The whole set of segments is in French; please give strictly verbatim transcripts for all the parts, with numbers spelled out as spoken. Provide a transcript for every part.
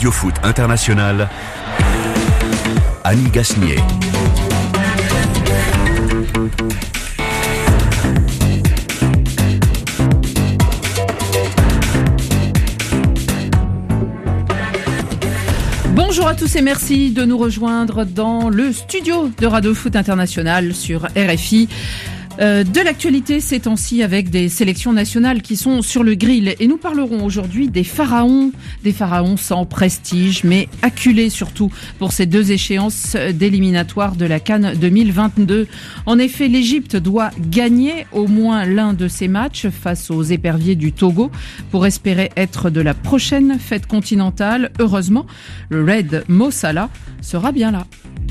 Radio Foot International, Annie Gasnier. Bonjour à tous et merci de nous rejoindre dans le studio de Radio Foot International sur R F I. Euh, de l'actualité ces temps-ci avec des sélections nationales qui sont sur le grill. Et nous parlerons aujourd'hui des pharaons, des pharaons sans prestige, mais acculés surtout pour ces deux échéances d'éliminatoires de la CAN deux mille vingt-deux. En effet, l'Égypte doit gagner au moins l'un de ses matchs face aux éperviers du Togo pour espérer être de la prochaine fête continentale. Heureusement, le Red Mo Salah sera bien là.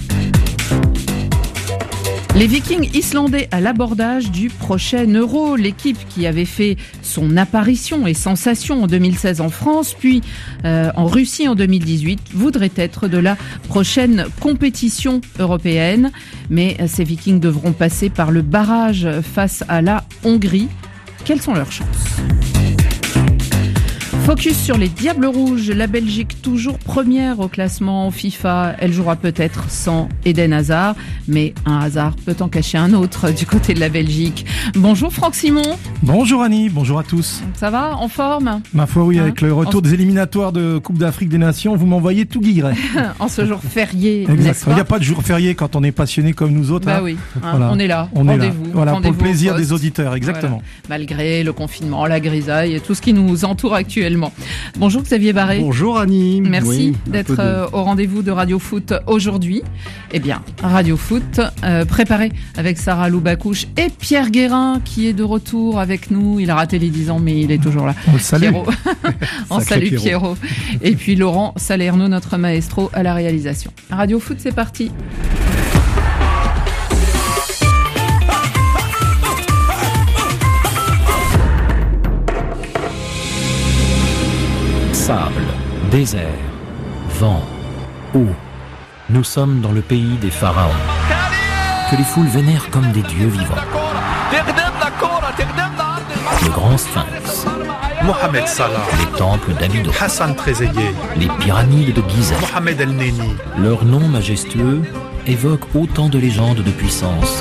Les Vikings islandais à l'abordage du prochain Euro. L'équipe qui avait fait son apparition et sensation en deux mille seize en France, puis euh, en Russie en deux mille dix-huit, voudrait être de la prochaine compétition européenne. Mais ces Vikings devront passer par le barrage face à la Hongrie. Quelles sont leurs chances ? Focus sur les Diables Rouges, la Belgique toujours première au classement FIFA. Elle jouera peut-être sans Eden Hazard, mais un hasard peut en cacher un autre du côté de la Belgique. Bonjour Franck Simon. Bonjour Annie, bonjour à tous. Ça va, en forme ? Ma foi oui, hein avec le retour en... des éliminatoires de Coupe d'Afrique des Nations, vous m'envoyez tout guilleret. En ce jour férié, exact. N'est-ce pas ? Il n'y a pas de jour férié quand on est passionné comme nous autres. Bah hein. oui, hein, voilà. on est là, on rendez-vous. Est là. Voilà, rendez-vous pour le plaisir des auditeurs, exactement. Voilà. Malgré le confinement, la grisaille et tout ce qui nous entoure actuellement. Bonjour Xavier Barré. Bonjour Annie. Merci oui, d'être de... euh, au rendez-vous de Radio Foot aujourd'hui. Eh bien, Radio Foot euh, préparé avec Sarah Loubacouche et Pierre Guérin qui est de retour avec nous. Il a raté les dix ans mais il est toujours là. On le salue. On salue Pierrot. Pierrot. Et puis Laurent Salerno, notre maestro à la réalisation. Radio Foot, c'est parti. Sable, désert, vent, eau. Nous sommes dans le pays des pharaons, que les foules vénèrent comme des dieux vivants. Le grand sphinx, Mohamed Salah, les temples d'Abydos, Hassan Trezeguet, les pyramides de Gizeh. Mohamed El Neni. Leurs noms majestueux évoquent autant de légendes de puissance.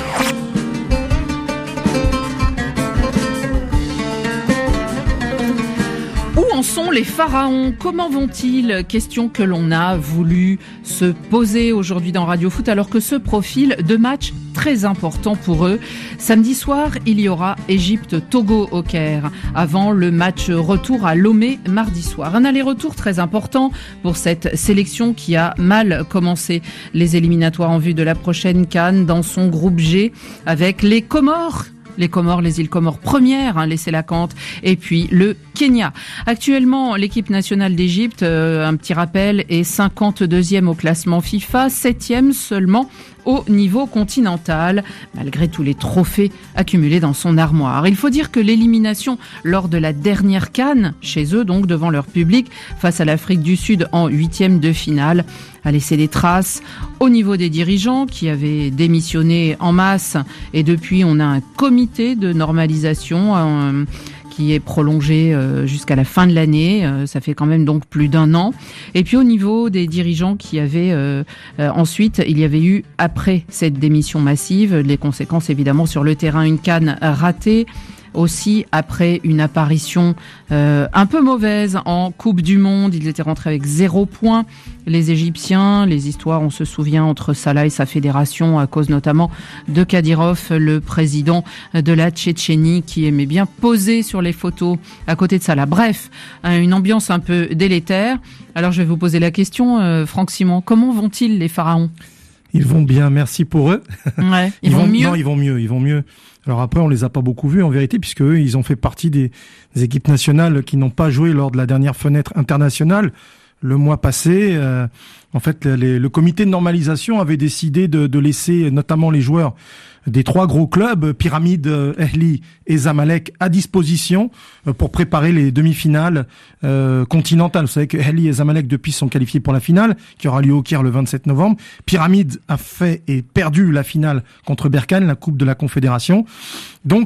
Où en sont les pharaons ? Comment vont-ils ? Question que l'on a voulu se poser aujourd'hui dans Radio Foot alors que se profilent deux matchs très importants pour eux. Samedi soir, il y aura Égypte-Togo au Caire avant le match retour à Lomé mardi soir. Un aller-retour très important pour cette sélection qui a mal commencé les éliminatoires en vue de la prochaine CAN dans son groupe G avec les Comores. Les Comores, les îles Comores premières, hein, laissez la cante, et puis le Kenya. Actuellement, l'équipe nationale d'Égypte, euh, un petit rappel, est cinquante-deuxième au classement FIFA, septième seulement au niveau continental, malgré tous les trophées accumulés dans son armoire. Il faut dire que l'élimination lors de la dernière CAN, chez eux donc devant leur public, face à l'Afrique du Sud en huitième de finale, a laissé des traces au niveau des dirigeants qui avaient démissionné en masse et depuis on a un comité de normalisation euh, qui est prolongé euh, jusqu'à la fin de l'année. Euh, ça fait quand même donc plus d'un an. Et puis au niveau des dirigeants qui avaient euh, euh, ensuite, il y avait eu après cette démission massive, les conséquences évidemment sur le terrain, une CAN ratée. Aussi, après une apparition euh, un peu mauvaise en Coupe du Monde, ils étaient rentrés avec zéro point. Les Égyptiens, les histoires, on se souvient, entre Salah et sa fédération, à cause notamment de Kadyrov, le président de la Tchétchénie, qui aimait bien poser sur les photos à côté de Salah. Bref, une ambiance un peu délétère. Alors, je vais vous poser la question, euh, Franck Simon, comment vont-ils les pharaons ? Ils vont bien, merci pour eux. Ouais, ils, ils vont, vont mieux. Non, ils vont mieux, ils vont mieux. Alors après, on les a pas beaucoup vus en vérité, puisque eux, ils ont fait partie des, des équipes nationales qui n'ont pas joué lors de la dernière fenêtre internationale. Le mois passé, euh, en fait, les, le comité de normalisation avait décidé de, de laisser notamment les joueurs des trois gros clubs, Pyramide, Ahli et Zamalek, à disposition pour préparer les demi-finales euh, continentales. Vous savez que Ahli et Zamalek depuis sont qualifiés pour la finale, qui aura lieu au Caire le vingt-sept novembre. Pyramide a fait et perdu la finale contre Berkane, la Coupe de la Confédération. Donc,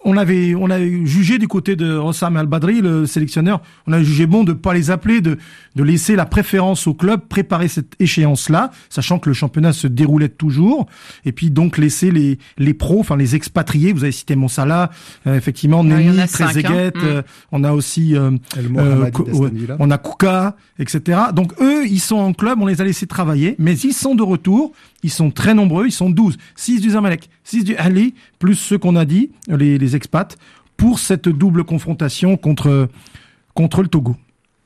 on avait, on avait jugé du côté de Hossam Al-Badri, le sélectionneur, on a jugé bon de pas les appeler, de, de laisser la préférence au club préparer cette échéance-là, sachant que le championnat se déroulait toujours, et puis donc laisser les, les pros, enfin les expatriés, vous avez cité Monsala, euh, effectivement, Neni, Trezeguet, hein. euh, on a aussi, euh, euh, ouais, on a Kouka, et cetera. Donc eux, ils sont en club, on les a laissés travailler, mais ils sont de retour, ils sont très nombreux, ils sont douze, six du Zamalek, six du Ahli, plus ceux qu'on a dit, les, les expats, pour cette double confrontation contre, contre le Togo.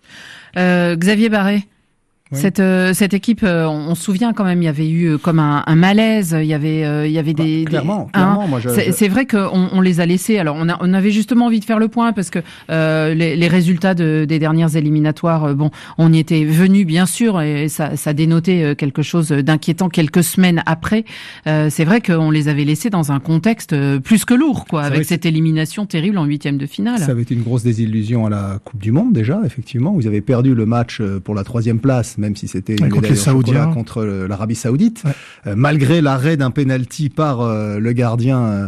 Euh, Xavier Barré. Oui. Cette euh, cette équipe, euh, on, on se souvient quand même, il y avait eu comme un, un malaise, il y avait euh, il y avait des, bah, clairement, des, clairement, hein, moi je, c'est, je... c'est vrai qu'on on les a laissés. Alors on a on avait justement envie de faire le point parce que euh, les, les résultats de, des dernières éliminatoires, euh, bon, on y était venu bien sûr et ça ça dénotait quelque chose d'inquiétant quelques semaines après. Euh, c'est vrai qu'on les avait laissés dans un contexte plus que lourd, quoi, avec cette élimination terrible en huitième de finale. Ça avait été une grosse désillusion à la Coupe du Monde déjà, effectivement. Vous avez perdu le match pour la troisième place, même si c'était une contre les Saoudiens, contre l'Arabie Saoudite, ouais. euh, malgré l'arrêt d'un penalty par euh, le gardien euh,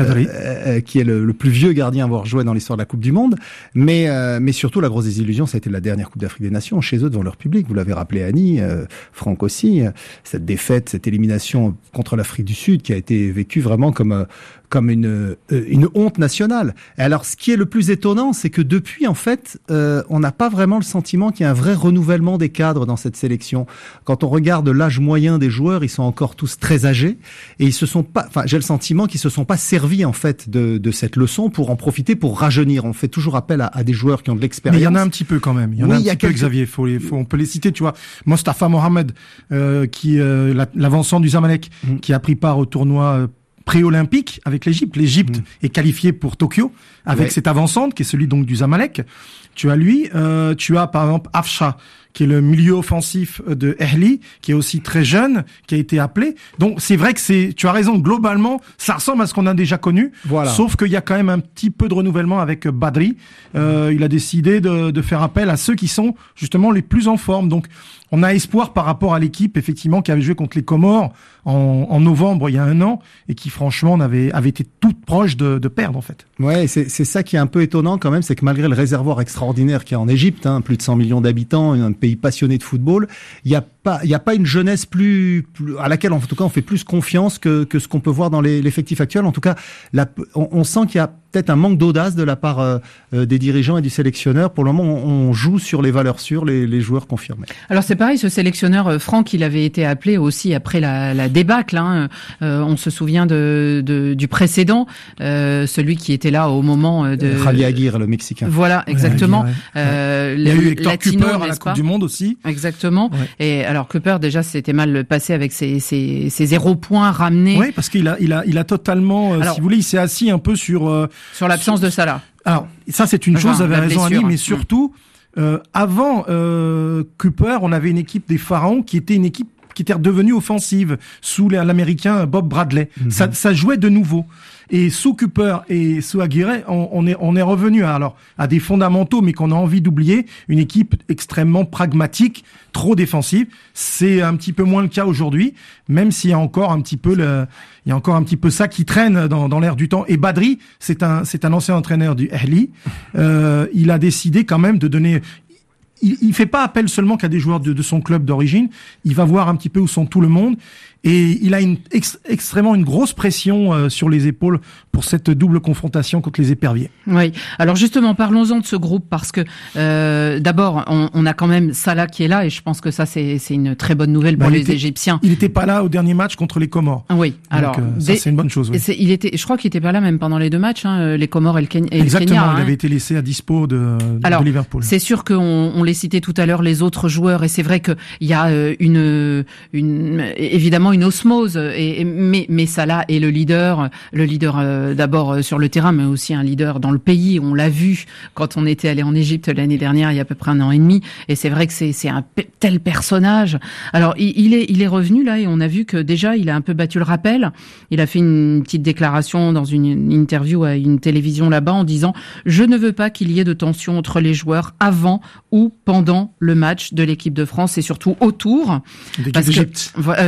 euh, qui est le, le plus vieux gardien à avoir joué dans l'histoire de la Coupe du Monde. Mais euh, mais surtout la grosse désillusion, ça a été la dernière Coupe d'Afrique des Nations chez eux devant leur public. Vous l'avez rappelé, Annie, euh, Franck aussi. Cette défaite, cette élimination contre l'Afrique du Sud qui a été vécue vraiment comme euh, comme une euh, une honte nationale. Et alors, ce qui est le plus étonnant, c'est que depuis, en fait, euh, on n'a pas vraiment le sentiment qu'il y a un vrai renouvellement des cadres dans cette sélection. Quand on regarde l'âge moyen des joueurs, ils sont encore tous très âgés et ils se sont pas. Enfin, j'ai le sentiment qu'ils se sont pas servis en fait de de cette leçon pour en profiter pour rajeunir. On fait toujours appel à, à des joueurs qui ont de l'expérience. Mais il y en a un petit peu quand même. Il y en oui, a un petit a peu, quelques... Xavier. Faut, les, faut, on peut les citer. Tu vois, Mostafa Mohamed, euh, qui euh, l'avancement du Zamalek, mmh. qui a pris part au tournoi. Euh, pré-olympique avec l'Égypte. L'Égypte mmh. est qualifiée pour Tokyo avec ouais. cet avant-centre qui est celui donc du Zamalek. Tu as lui, euh, tu as par exemple Afsha qui est le milieu offensif de Ahli, qui est aussi très jeune, qui a été appelé. Donc c'est vrai que c'est, tu as raison, globalement, ça ressemble à ce qu'on a déjà connu. Voilà. Sauf qu'il y a quand même un petit peu de renouvellement avec Badri. Euh, il a décidé de, de faire appel à ceux qui sont justement les plus en forme. Donc on a espoir par rapport à l'équipe, effectivement, qui avait joué contre les Comores en, en novembre il y a un an et qui franchement avait, avait été toute proche de, de perdre en fait. Ouais, c'est, c'est ça qui est un peu étonnant quand même, c'est que malgré le réservoir extraordinaire qu'il y a en Égypte, hein, plus de cent millions d'habitants, un pays passionné de football, il y a pas, il y a pas une jeunesse plus, plus à laquelle en tout cas on fait plus confiance que que ce qu'on peut voir dans les, l'effectif actuel. En tout cas, la, on, on sent qu'il y a peut-être un manque d'audace de la part euh, des dirigeants et du sélectionneur. Pour le moment, on, on joue sur les valeurs sûres, les, les joueurs confirmés. Alors c'est pareil, ce sélectionneur Franck, il avait été appelé aussi après la, la débâcle. Hein. Euh, on se souvient de, de du précédent, euh, celui qui était là au moment de Javier Aguirre, le Mexicain. Voilà, exactement. Ouais, euh, Il y a eu Hector Latino, Cooper à la Coupe du Monde aussi. Exactement. Ouais. Et alors Cooper déjà c'était mal passé avec ses ses, ses zéro points ramenés. Oui, parce qu'il a il a il a totalement, alors, si vous voulez, il s'est assis un peu sur euh, sur l'absence sur... de Salah. Alors ça c'est une enfin, chose, vous avez raison Annie, mais surtout mmh. euh, avant euh, Cooper, on avait une équipe des Pharaons qui était une équipe qui était redevenue offensive sous l'américain Bob Bradley. Mmh. Ça, ça jouait de nouveau. Et sous Cooper et sous Aguirre, on, on est on est revenu à alors à des fondamentaux, mais qu'on a envie d'oublier. Une équipe extrêmement pragmatique, trop défensive. C'est un petit peu moins le cas aujourd'hui, même s'il y a encore un petit peu le, il y a encore un petit peu ça qui traîne dans dans l'air du temps. Et Badri, c'est un c'est un ancien entraîneur du Ahli. Euh, il a décidé quand même de donner. Il, il fait pas appel seulement qu'à des joueurs de, de son club d'origine. Il va voir un petit peu où sont tout le monde. Et il a une ex, extrêmement une grosse pression euh, sur les épaules pour cette double confrontation contre les éperviers. Oui. Alors justement, parlons-en de ce groupe parce que euh, d'abord, on, on a quand même Salah qui est là et je pense que ça c'est, c'est une très bonne nouvelle pour bah, les était, Égyptiens. Il n'était pas là au dernier match contre les Comores. Oui. Donc, alors euh, ça des, c'est une bonne chose. Oui. C'est, il était, je crois qu'il était pas là même pendant les deux matchs, hein, les Comores et le, Ken, et Exactement, le Kenya. il hein. avait été laissé à dispo de, de, alors, de Liverpool. C'est sûr qu'on on les citait tout à l'heure les autres joueurs et c'est vrai que il y a une, une évidemment une osmose. Et, mais, mais Salah est le leader, le leader euh, d'abord sur le terrain, mais aussi un leader dans le pays. On l'a vu quand on était allé en Égypte l'année dernière, il y a à peu près un an et demi. Et c'est vrai que c'est, c'est un p- tel personnage. Alors, il, il est, il est revenu là et on a vu que déjà, il a un peu battu le rappel. Il a fait une petite déclaration dans une, une interview à une télévision là-bas en disant « Je ne veux pas qu'il y ait de tension entre les joueurs avant ou pendant le match de l'équipe de France et surtout autour. » De l'équipe d'Égypte. Que, euh, de l'équipe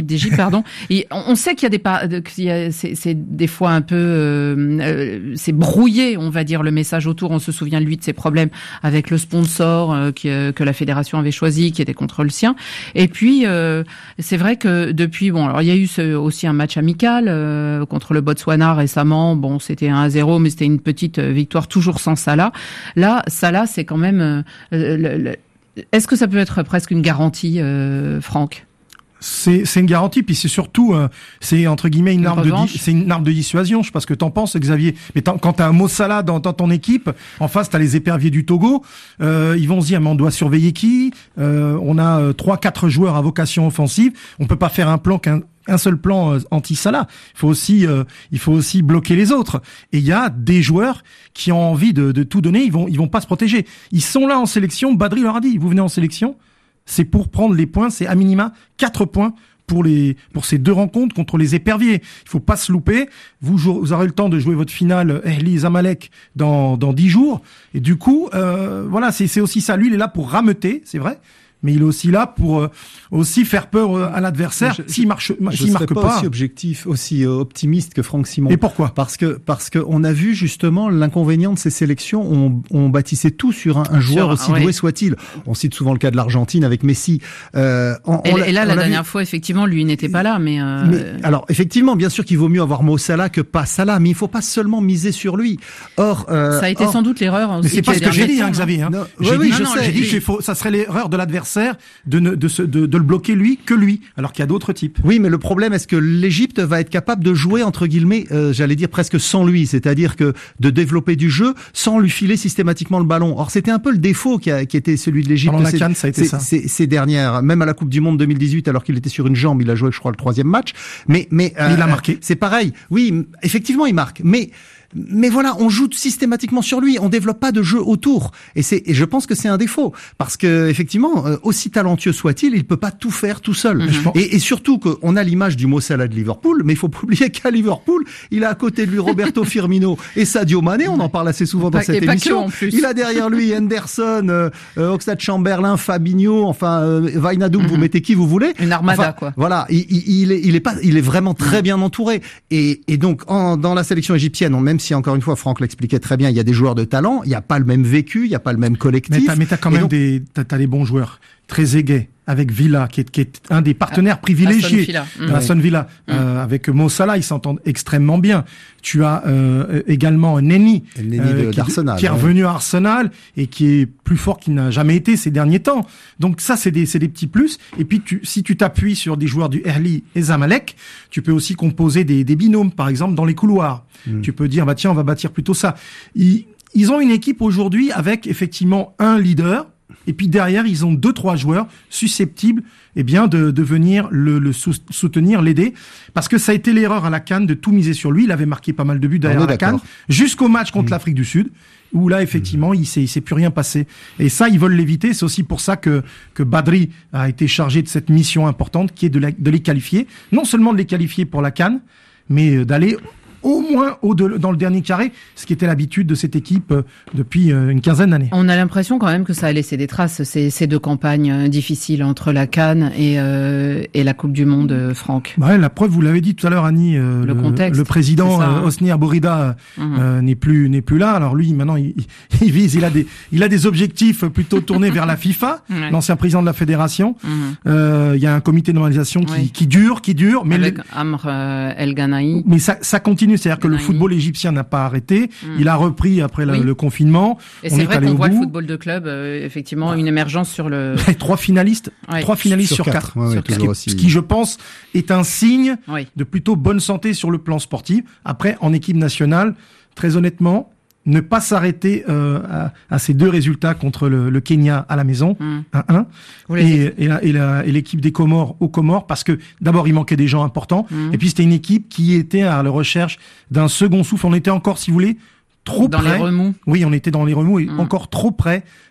d'Égypte, pardon. Et on, on sait qu'il y a des, pas, qu'il y a, c'est, c'est des fois un peu, euh, euh, c'est brouillé, on va dire, le message autour. On se souvient lui de ses problèmes avec le sponsor euh, qui, euh, que la fédération avait choisi, qui était contre le sien. Et puis, euh, c'est vrai que depuis, bon, alors il y a eu ce, aussi un match amical euh, contre le Botswana récemment. Bon, c'était un à zéro, mais c'était une petite victoire toujours sans Salah. Là, Salah, c'est quand même. Euh, le, le, est-ce que ça peut être presque une garantie, euh, Franck ? C'est, c'est une garantie, puis c'est surtout, euh, c'est entre guillemets une, une arme revanche. de, di- c'est une arme de dissuasion. Je sais pas ce que t'en penses, Xavier. Mais quand t'as un Mo Salah dans, dans ton équipe, en face t'as les éperviers du Togo. Euh, ils vont se dire, mais on doit surveiller qui euh, On a euh, trois, quatre joueurs à vocation offensive. On peut pas faire un plan qu'un un seul plan euh, anti-Salah. Il faut aussi, euh, il faut aussi bloquer les autres. Et il y a des joueurs qui ont envie de, de tout donner. Ils vont, ils vont pas se protéger. Ils sont là en sélection. Badri leur a dit, vous venez en sélection. C'est pour prendre les points, c'est à minima quatre points pour les pour ces deux rencontres contre les éperviers. Il faut pas se louper. Vous, vous aurez le temps de jouer votre finale Ahly Zamalek dans dans dix jours. Et du coup, euh, voilà, c'est c'est aussi ça. Lui, il est là pour rameuter, c'est vrai. Mais il est aussi là pour euh, aussi faire peur euh, à l'adversaire je, s'il marche je s'il marque pas. pas. Aussi objectif, aussi euh, optimiste que Franck Simon. Et pourquoi ? Parce que parce que on a vu justement l'inconvénient de ces sélections. On, on bâtissait tout sur un, un joueur sur, aussi ah, doué ouais. soit-il. On cite souvent le cas de l'Argentine avec Messi. Euh, on, et, on et là, la dernière vu... fois, effectivement, lui n'était pas là, mais, euh... mais alors effectivement, bien sûr qu'il vaut mieux avoir Mo Salah que pas Salah, mais il faut pas seulement miser sur lui. Or, euh, ça a été or... sans doute l'erreur. Mais c'est pas ce que j'ai dit, hein, Xavier. Hein. J'ai oui, dit, oui, je non, sais. J'ai dit qu'il faut, ça serait l'erreur de l'adversaire de De, se, de, de le bloquer lui que lui, alors qu'il y a d'autres types. Oui, mais le problème, est-ce que l'Égypte va être capable de jouer entre guillemets, euh, j'allais dire presque sans lui, c'est-à-dire que de développer du jeu sans lui filer systématiquement le ballon. Or, c'était un peu le défaut qui, a, qui était celui de l'Égypte. Pendant la CAN, ça a été ça. Ces, ces dernières, même à la Coupe du Monde deux mille dix-huit, alors qu'il était sur une jambe, il a joué, je crois, le troisième match. Mais, mais euh, il a marqué. C'est pareil. Oui, effectivement, il marque. Mais Mais voilà, on joue systématiquement sur lui, on développe pas de jeu autour, et c'est, et je pense que c'est un défaut, parce que effectivement, euh, aussi talentueux soit-il, il peut pas tout faire tout seul. Mm-hmm. Et, et surtout qu'on a l'image du Mo Salah de Liverpool, mais il faut pas oublier qu'à Liverpool, il a à côté de lui Roberto Firmino et Sadio Mané, on en parle assez souvent dans pas, cette émission. Il a derrière lui Henderson, euh, euh, Oxlade-Chamberlain, Fabinho, enfin euh, Wijnaldum, mm-hmm. vous mettez qui vous voulez. Une armada enfin, quoi. Voilà, il, il, il, est, il est pas, il est vraiment très bien entouré. Et, et donc en, dans la sélection égyptienne, on, même si encore une fois Franck l'expliquait très bien, il y a des joueurs de talent, il n'y a pas le même vécu, il n'y a pas le même collectif. Mais t'as, mais t'as quand et même donc... des, t'as, t'as des bons joueurs. Trezeguet avec Villa, qui est, qui est un des partenaires privilégiés d'Aston Villa, Villa mmh. euh, avec Mo Salah, ils s'entendent extrêmement bien. Tu as euh, également Nenny, euh, qui, qui est revenu à Arsenal et qui est plus fort qu'il n'a jamais été ces derniers temps. Donc ça, c'est des, c'est des petits plus. Et puis, tu, si tu t'appuies sur des joueurs du Ahly et Zamalek, tu peux aussi composer des, des binômes, par exemple, dans les couloirs. Mmh. Tu peux dire, bah tiens, on va bâtir plutôt ça. Ils, ils ont une équipe aujourd'hui avec effectivement un leader. Et puis derrière, ils ont deux, trois joueurs susceptibles, eh bien, de, de venir le, le soutenir, l'aider. Parce que ça a été l'erreur à la CAN de tout miser sur lui. Il avait marqué pas mal de buts derrière la CAN. Jusqu'au match contre mmh. l'Afrique du Sud, où là, effectivement, mmh. il s'est, il s'est plus rien passé. Et ça, ils veulent l'éviter. C'est aussi pour ça que, que Badri a été chargé de cette mission importante, qui est de, la, de les qualifier. Non seulement de les qualifier pour la CAN, mais d'aller au moins au de, dans le dernier carré, ce qui était l'habitude de cette équipe euh, depuis euh, une quinzaine d'années. On a l'impression quand même que ça a laissé des traces, ces, ces deux campagnes euh, difficiles entre la CAN et, euh, et la Coupe du Monde, euh, Franck. Bah ouais, la preuve, vous l'avez dit tout à l'heure, Annie, euh, le, le, contexte, le président ça, hein. euh, Hosni Aborida mmh. euh, n'est plus n'est plus là. Alors lui, maintenant, il, il vise, il a des il a des objectifs plutôt tournés vers la FIFA, ouais. l'ancien président de la fédération. Mmh. Euh, il y a un comité de normalisation qui, oui. qui dure, qui dure, mais avec les... Amr euh, El Ganaï. Mais ça, ça continue. C'est-à-dire que le football égyptien n'a pas arrêté. Mmh. Il a repris après la, oui. le confinement. Et c'est vrai qu'on voit le football de club, euh, effectivement, ouais. une émergence sur le... trois finalistes, ouais. trois finalistes sur, sur quatre. quatre. Ouais, sur ouais, quatre. Ce, qui, ce qui, je pense, est un signe oui. de plutôt bonne santé sur le plan sportif. Après, en équipe nationale, très honnêtement, ne pas s'arrêter euh, à, à ces deux résultats contre le, le Kenya à la maison, mmh. un un, et, et, la, et, la, et l'équipe des Comores aux Comores, parce que d'abord il manquait des gens importants, mmh. et puis c'était une équipe qui était à la recherche d'un second souffle. On était encore, si vous voulez, trop dans près. les remous. Oui, on était dans les remous et mmh. encore trop près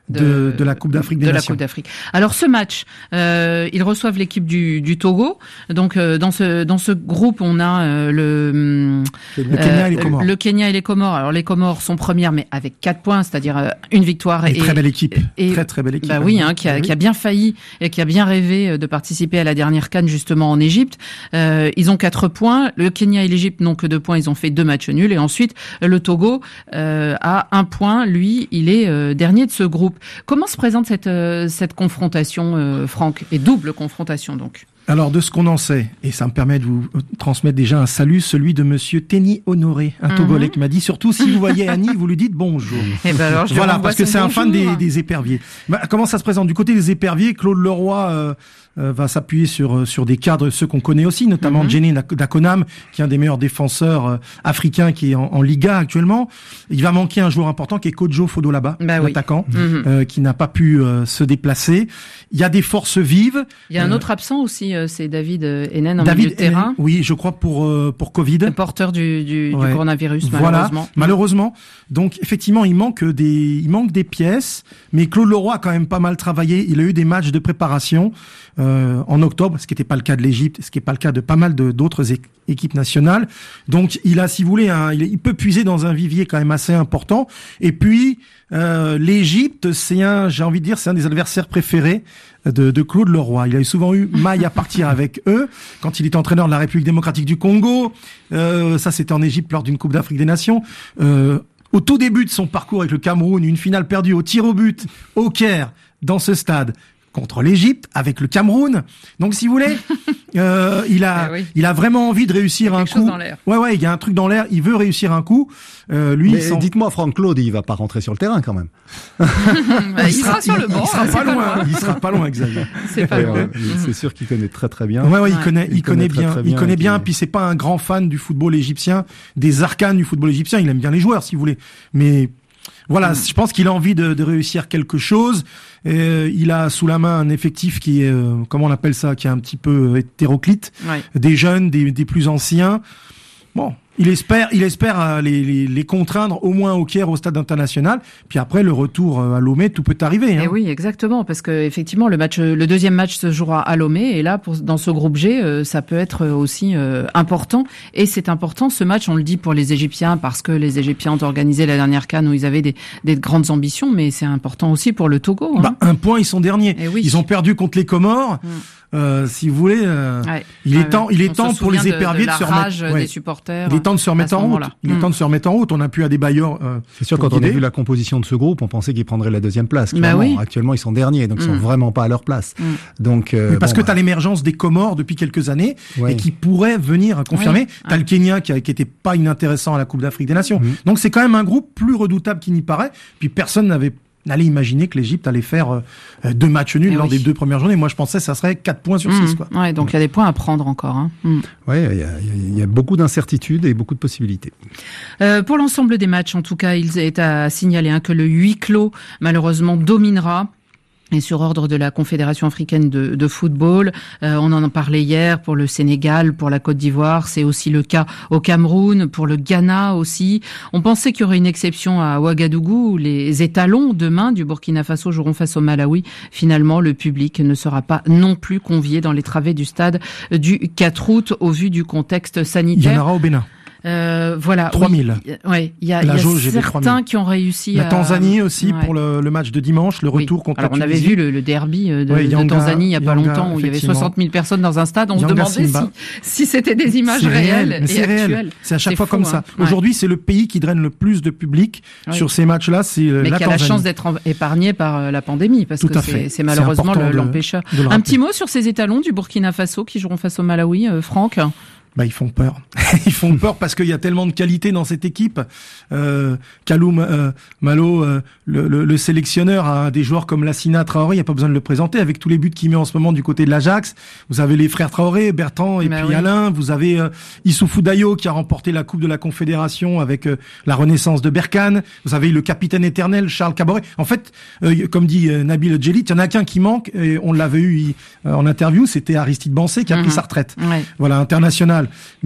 de, de, de la Coupe d'Afrique des de Nations. la Coupe d'Afrique. Alors ce match, euh, ils reçoivent l'équipe du, du Togo. Donc euh, dans ce dans ce groupe, on a euh, le le Kenya et les Comores. Le Kenya et les Comores. Alors les Comores sont premières, mais avec quatre points, c'est-à-dire euh, une victoire et, et très belle équipe. Et, très très belle équipe. Bah oui, hein, qui a oui. qui a bien failli et qui a bien rêvé de participer à la dernière CAN justement en Égypte. Euh, ils ont quatre points. Le Kenya et l'Égypte n'ont que deux points. Ils ont fait deux matchs nuls. Et ensuite le Togo euh, a un point. Lui, il est euh, dernier de ce groupe. Comment se présente cette euh, cette confrontation, euh, Franck, et double confrontation donc? Alors, de ce qu'on en sait, et ça me permet de vous transmettre déjà un salut, celui de monsieur Teni Honoré, un Togolais, mm-hmm. qui m'a dit, surtout si vous voyez Annie, vous lui dites bonjour. Et ben alors, je voilà, parce que c'est un bonjour. fan des, des éperviers. Bah, comment ça se présente? Du côté des éperviers, Claude Leroy euh, euh, va s'appuyer sur sur des cadres, ceux qu'on connaît aussi, notamment mm-hmm. Jenny Dakonam, qui est un des meilleurs défenseurs euh, africains qui est en, en Liga actuellement. Il va manquer un joueur important qui est Kojo Fodolaba, bah oui. l'attaquant, mm-hmm. euh, qui n'a pas pu euh, se déplacer. Il y a des forces vives. Il y a un euh, autre absent aussi, euh, c'est David Enen en David milieu de terrain. Enen, oui, je crois pour euh, pour Covid. Le porteur du, du, ouais. du coronavirus, voilà, malheureusement. Malheureusement. Donc effectivement, il manque des il manque des pièces, mais Claude Leroy a quand même pas mal travaillé. Il a eu des matchs de préparation euh, en octobre, ce qui n'était pas le cas de l'Égypte, ce qui n'est pas le cas de pas mal de d'autres é- équipes nationales. Donc il a, si vous voulez, un, il, il peut puiser dans un vivier quand même assez important. Et puis euh, l'Égypte, c'est un, j'ai envie de dire, c'est un des adversaires préférés de, de Claude Leroy. Il a eu souvent eu maille à partir avec eux quand il était entraîneur de la République démocratique du Congo. Euh, ça, c'était en Égypte lors d'une Coupe d'Afrique des Nations. Euh, au tout début de son parcours avec le Cameroun, une finale perdue au tir au but au Caire, dans ce stade, contre l'Égypte, avec le Cameroun. Donc, si vous voulez, euh, il a, eh oui. il a vraiment envie de réussir un coup. Dans l'air. Ouais, ouais, il y a un truc dans l'air. Il veut réussir un coup. Euh, lui, mais sans... dites-moi, Franck Claude, il va pas rentrer sur le terrain quand même. bah, il, il sera, sera sur le banc. Il sera pas loin. Il sera pas loin, Xavier. C'est pas ouais, loin. ouais, c'est sûr qu'il connaît très très bien. Ouais, ouais, il ouais. connaît, il, il connaît, connaît bien. Très, très bien. Il connaît bien. Puis, puis c'est pas un grand fan du football égyptien, des arcanes du football égyptien. Il aime bien les joueurs, si vous voulez. Mais voilà, je pense qu'il a envie de, de réussir quelque chose. Et il a sous la main un effectif qui est, euh, comment on appelle ça, qui est un petit peu hétéroclite. Ouais. Des jeunes, des, des plus anciens. Bon, il espère, il espère euh, les, les, les contraindre au moins au Caire, au stade international. Puis après, le retour à Lomé, tout peut arriver. Hein. Et oui, exactement, parce que effectivement, le match, le deuxième match se jouera à Lomé, et là, pour, dans ce groupe G, euh, ça peut être aussi euh, important. Et c'est important, ce match, on le dit pour les Égyptiens, parce que les Égyptiens ont organisé la dernière CAN où ils avaient des, des grandes ambitions, mais c'est important aussi pour le Togo. Hein. Bah, un point, ils sont derniers. Et oui. Ils ont perdu contre les Comores. Mmh. Euh, si vous voulez, euh, ouais. il est ouais, temps, ouais. il est On temps pour les éperviers de, de, de se remettre. Ouais. Des supporters. Il est temps de se remettre en route. Il est mmh. temps de se remettre en route. On a pu à des bailleurs. Euh, c'est sûr, quand guider. On a vu la composition de ce groupe, on pensait qu'ils prendraient la deuxième place. Bah oui. Actuellement, ils sont derniers, donc ils mmh. sont vraiment pas à leur place. Mmh. Donc, euh, mais parce bon, que bah... t'as l'émergence des Comores depuis quelques années ouais. et qui pourrait venir confirmer. Ouais. T'as ouais. le Kenya qui, a, qui était pas inintéressant à la Coupe d'Afrique des Nations. Mmh. Donc c'est quand même un groupe plus redoutable qu'il n'y paraît. Puis personne n'avait n'allait imaginer que l'Égypte allait faire euh, deux matchs nuls et lors oui. des deux premières journées. Moi, je pensais que ça serait quatre points sur six. Mmh. Quoi. Ouais, donc il y a des points à prendre encore. Hein. Mmh. Oui, il y a, y a beaucoup d'incertitudes et beaucoup de possibilités. Euh, pour l'ensemble des matchs, en tout cas, il est à signaler hein, que le huis clos, malheureusement, dominera. Et sur ordre de la Confédération africaine de, de football, euh, on en a parlé hier pour le Sénégal, pour la Côte d'Ivoire, c'est aussi le cas au Cameroun, pour le Ghana aussi. On pensait qu'il y aurait une exception à Ouagadougou, où les étalons demain du Burkina Faso joueront face au Malawi. Finalement, le public ne sera pas non plus convié dans les travées du stade du quatre août au vu du contexte sanitaire. Il y en aura au Bénin. Euh, voilà. trois mille. Oui, ouais, il y a, y a certains qui ont réussi la à... Tanzanie aussi ouais. pour le, le match de dimanche, le retour oui. contre Alors, la Tunisie. On avait vu le, le derby de, ouais, Yanga, de Tanzanie il y a pas Yanga, longtemps où il y avait soixante mille personnes dans un stade. On Yanga, se demandait si, si c'était des images c'est réelles réel, et c'est actuelles. Réel. C'est à chaque c'est fois fou, comme hein. ça. Ouais. Aujourd'hui, c'est le pays qui draine le plus de public oui. sur ces matchs-là. C'est Mais la qui a Tanzanie. la chance d'être épargné par la pandémie parce Tout que c'est, c'est malheureusement le, l'empêcheur. Un petit mot sur ces étalons du Burkina Faso qui joueront face au Malawi, euh, Franck. Bah, ils font peur. Ils font peur parce qu'il y a tellement de qualité dans cette équipe. Euh, Kaloum euh, Malo, euh, le, le, le sélectionneur, a des joueurs comme Lassina Traoré, il n'y a pas besoin de le présenter, avec tous les buts qu'il met en ce moment du côté de l'Ajax. Vous avez les frères Traoré, Bertrand et bah puis oui. Alain. Vous avez euh, Issoufou Dayo qui a remporté la Coupe de la Confédération avec euh, la renaissance de Berkane. Vous avez le capitaine éternel Charles Caboret. En fait, euh, comme dit euh, Nabil Djellit, il y en a qu'un qui manque, et on l'avait eu euh, en interview, c'était Aristide Bancé qui a mmh. pris sa retraite. Ouais. Voilà, international. Mais pour le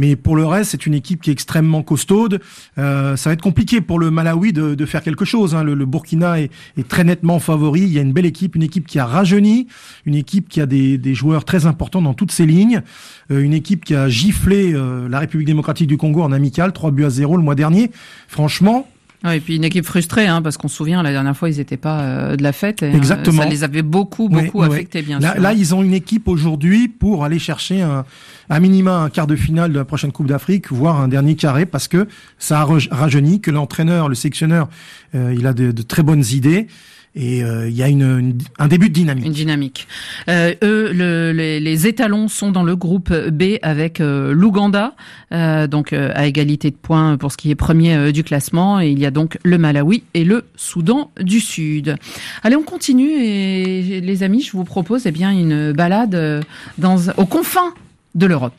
reste, c'est une équipe qui est extrêmement costaude. Euh, ça va être compliqué pour le Malawi de, de faire quelque chose. Hein. Le, le Burkina est, est très nettement favori. Il y a une belle équipe, une équipe qui a rajeuni, une équipe qui a des, des joueurs très importants dans toutes ses lignes, euh, une équipe qui a giflé euh, la République démocratique du Congo en amical, trois buts à zéro le mois dernier. Franchement. Ouais, et puis une équipe frustrée, hein, parce qu'on se souvient, la dernière fois, ils n'étaient pas euh, de la fête. Et, Exactement. Euh, ça les avait beaucoup, beaucoup oui, affectés, oui. bien là, sûr. Là, ils ont une équipe aujourd'hui pour aller chercher un, un minima, un quart de finale de la prochaine Coupe d'Afrique, voire un dernier carré, parce que ça a rajeuni, que l'entraîneur, le sélectionneur, euh, il a de, de très bonnes idées. Et il euh, y a une, une, un début de dynamique. Une dynamique. Euh, eux, le, les, les étalons sont dans le groupe B avec euh, l'Ouganda, euh, donc euh, à égalité de points pour ce qui est premier euh, du classement. Et il y a donc le Malawi et le Soudan du Sud. Allez, on continue et les amis, je vous propose eh bien une balade dans, aux confins de l'Europe.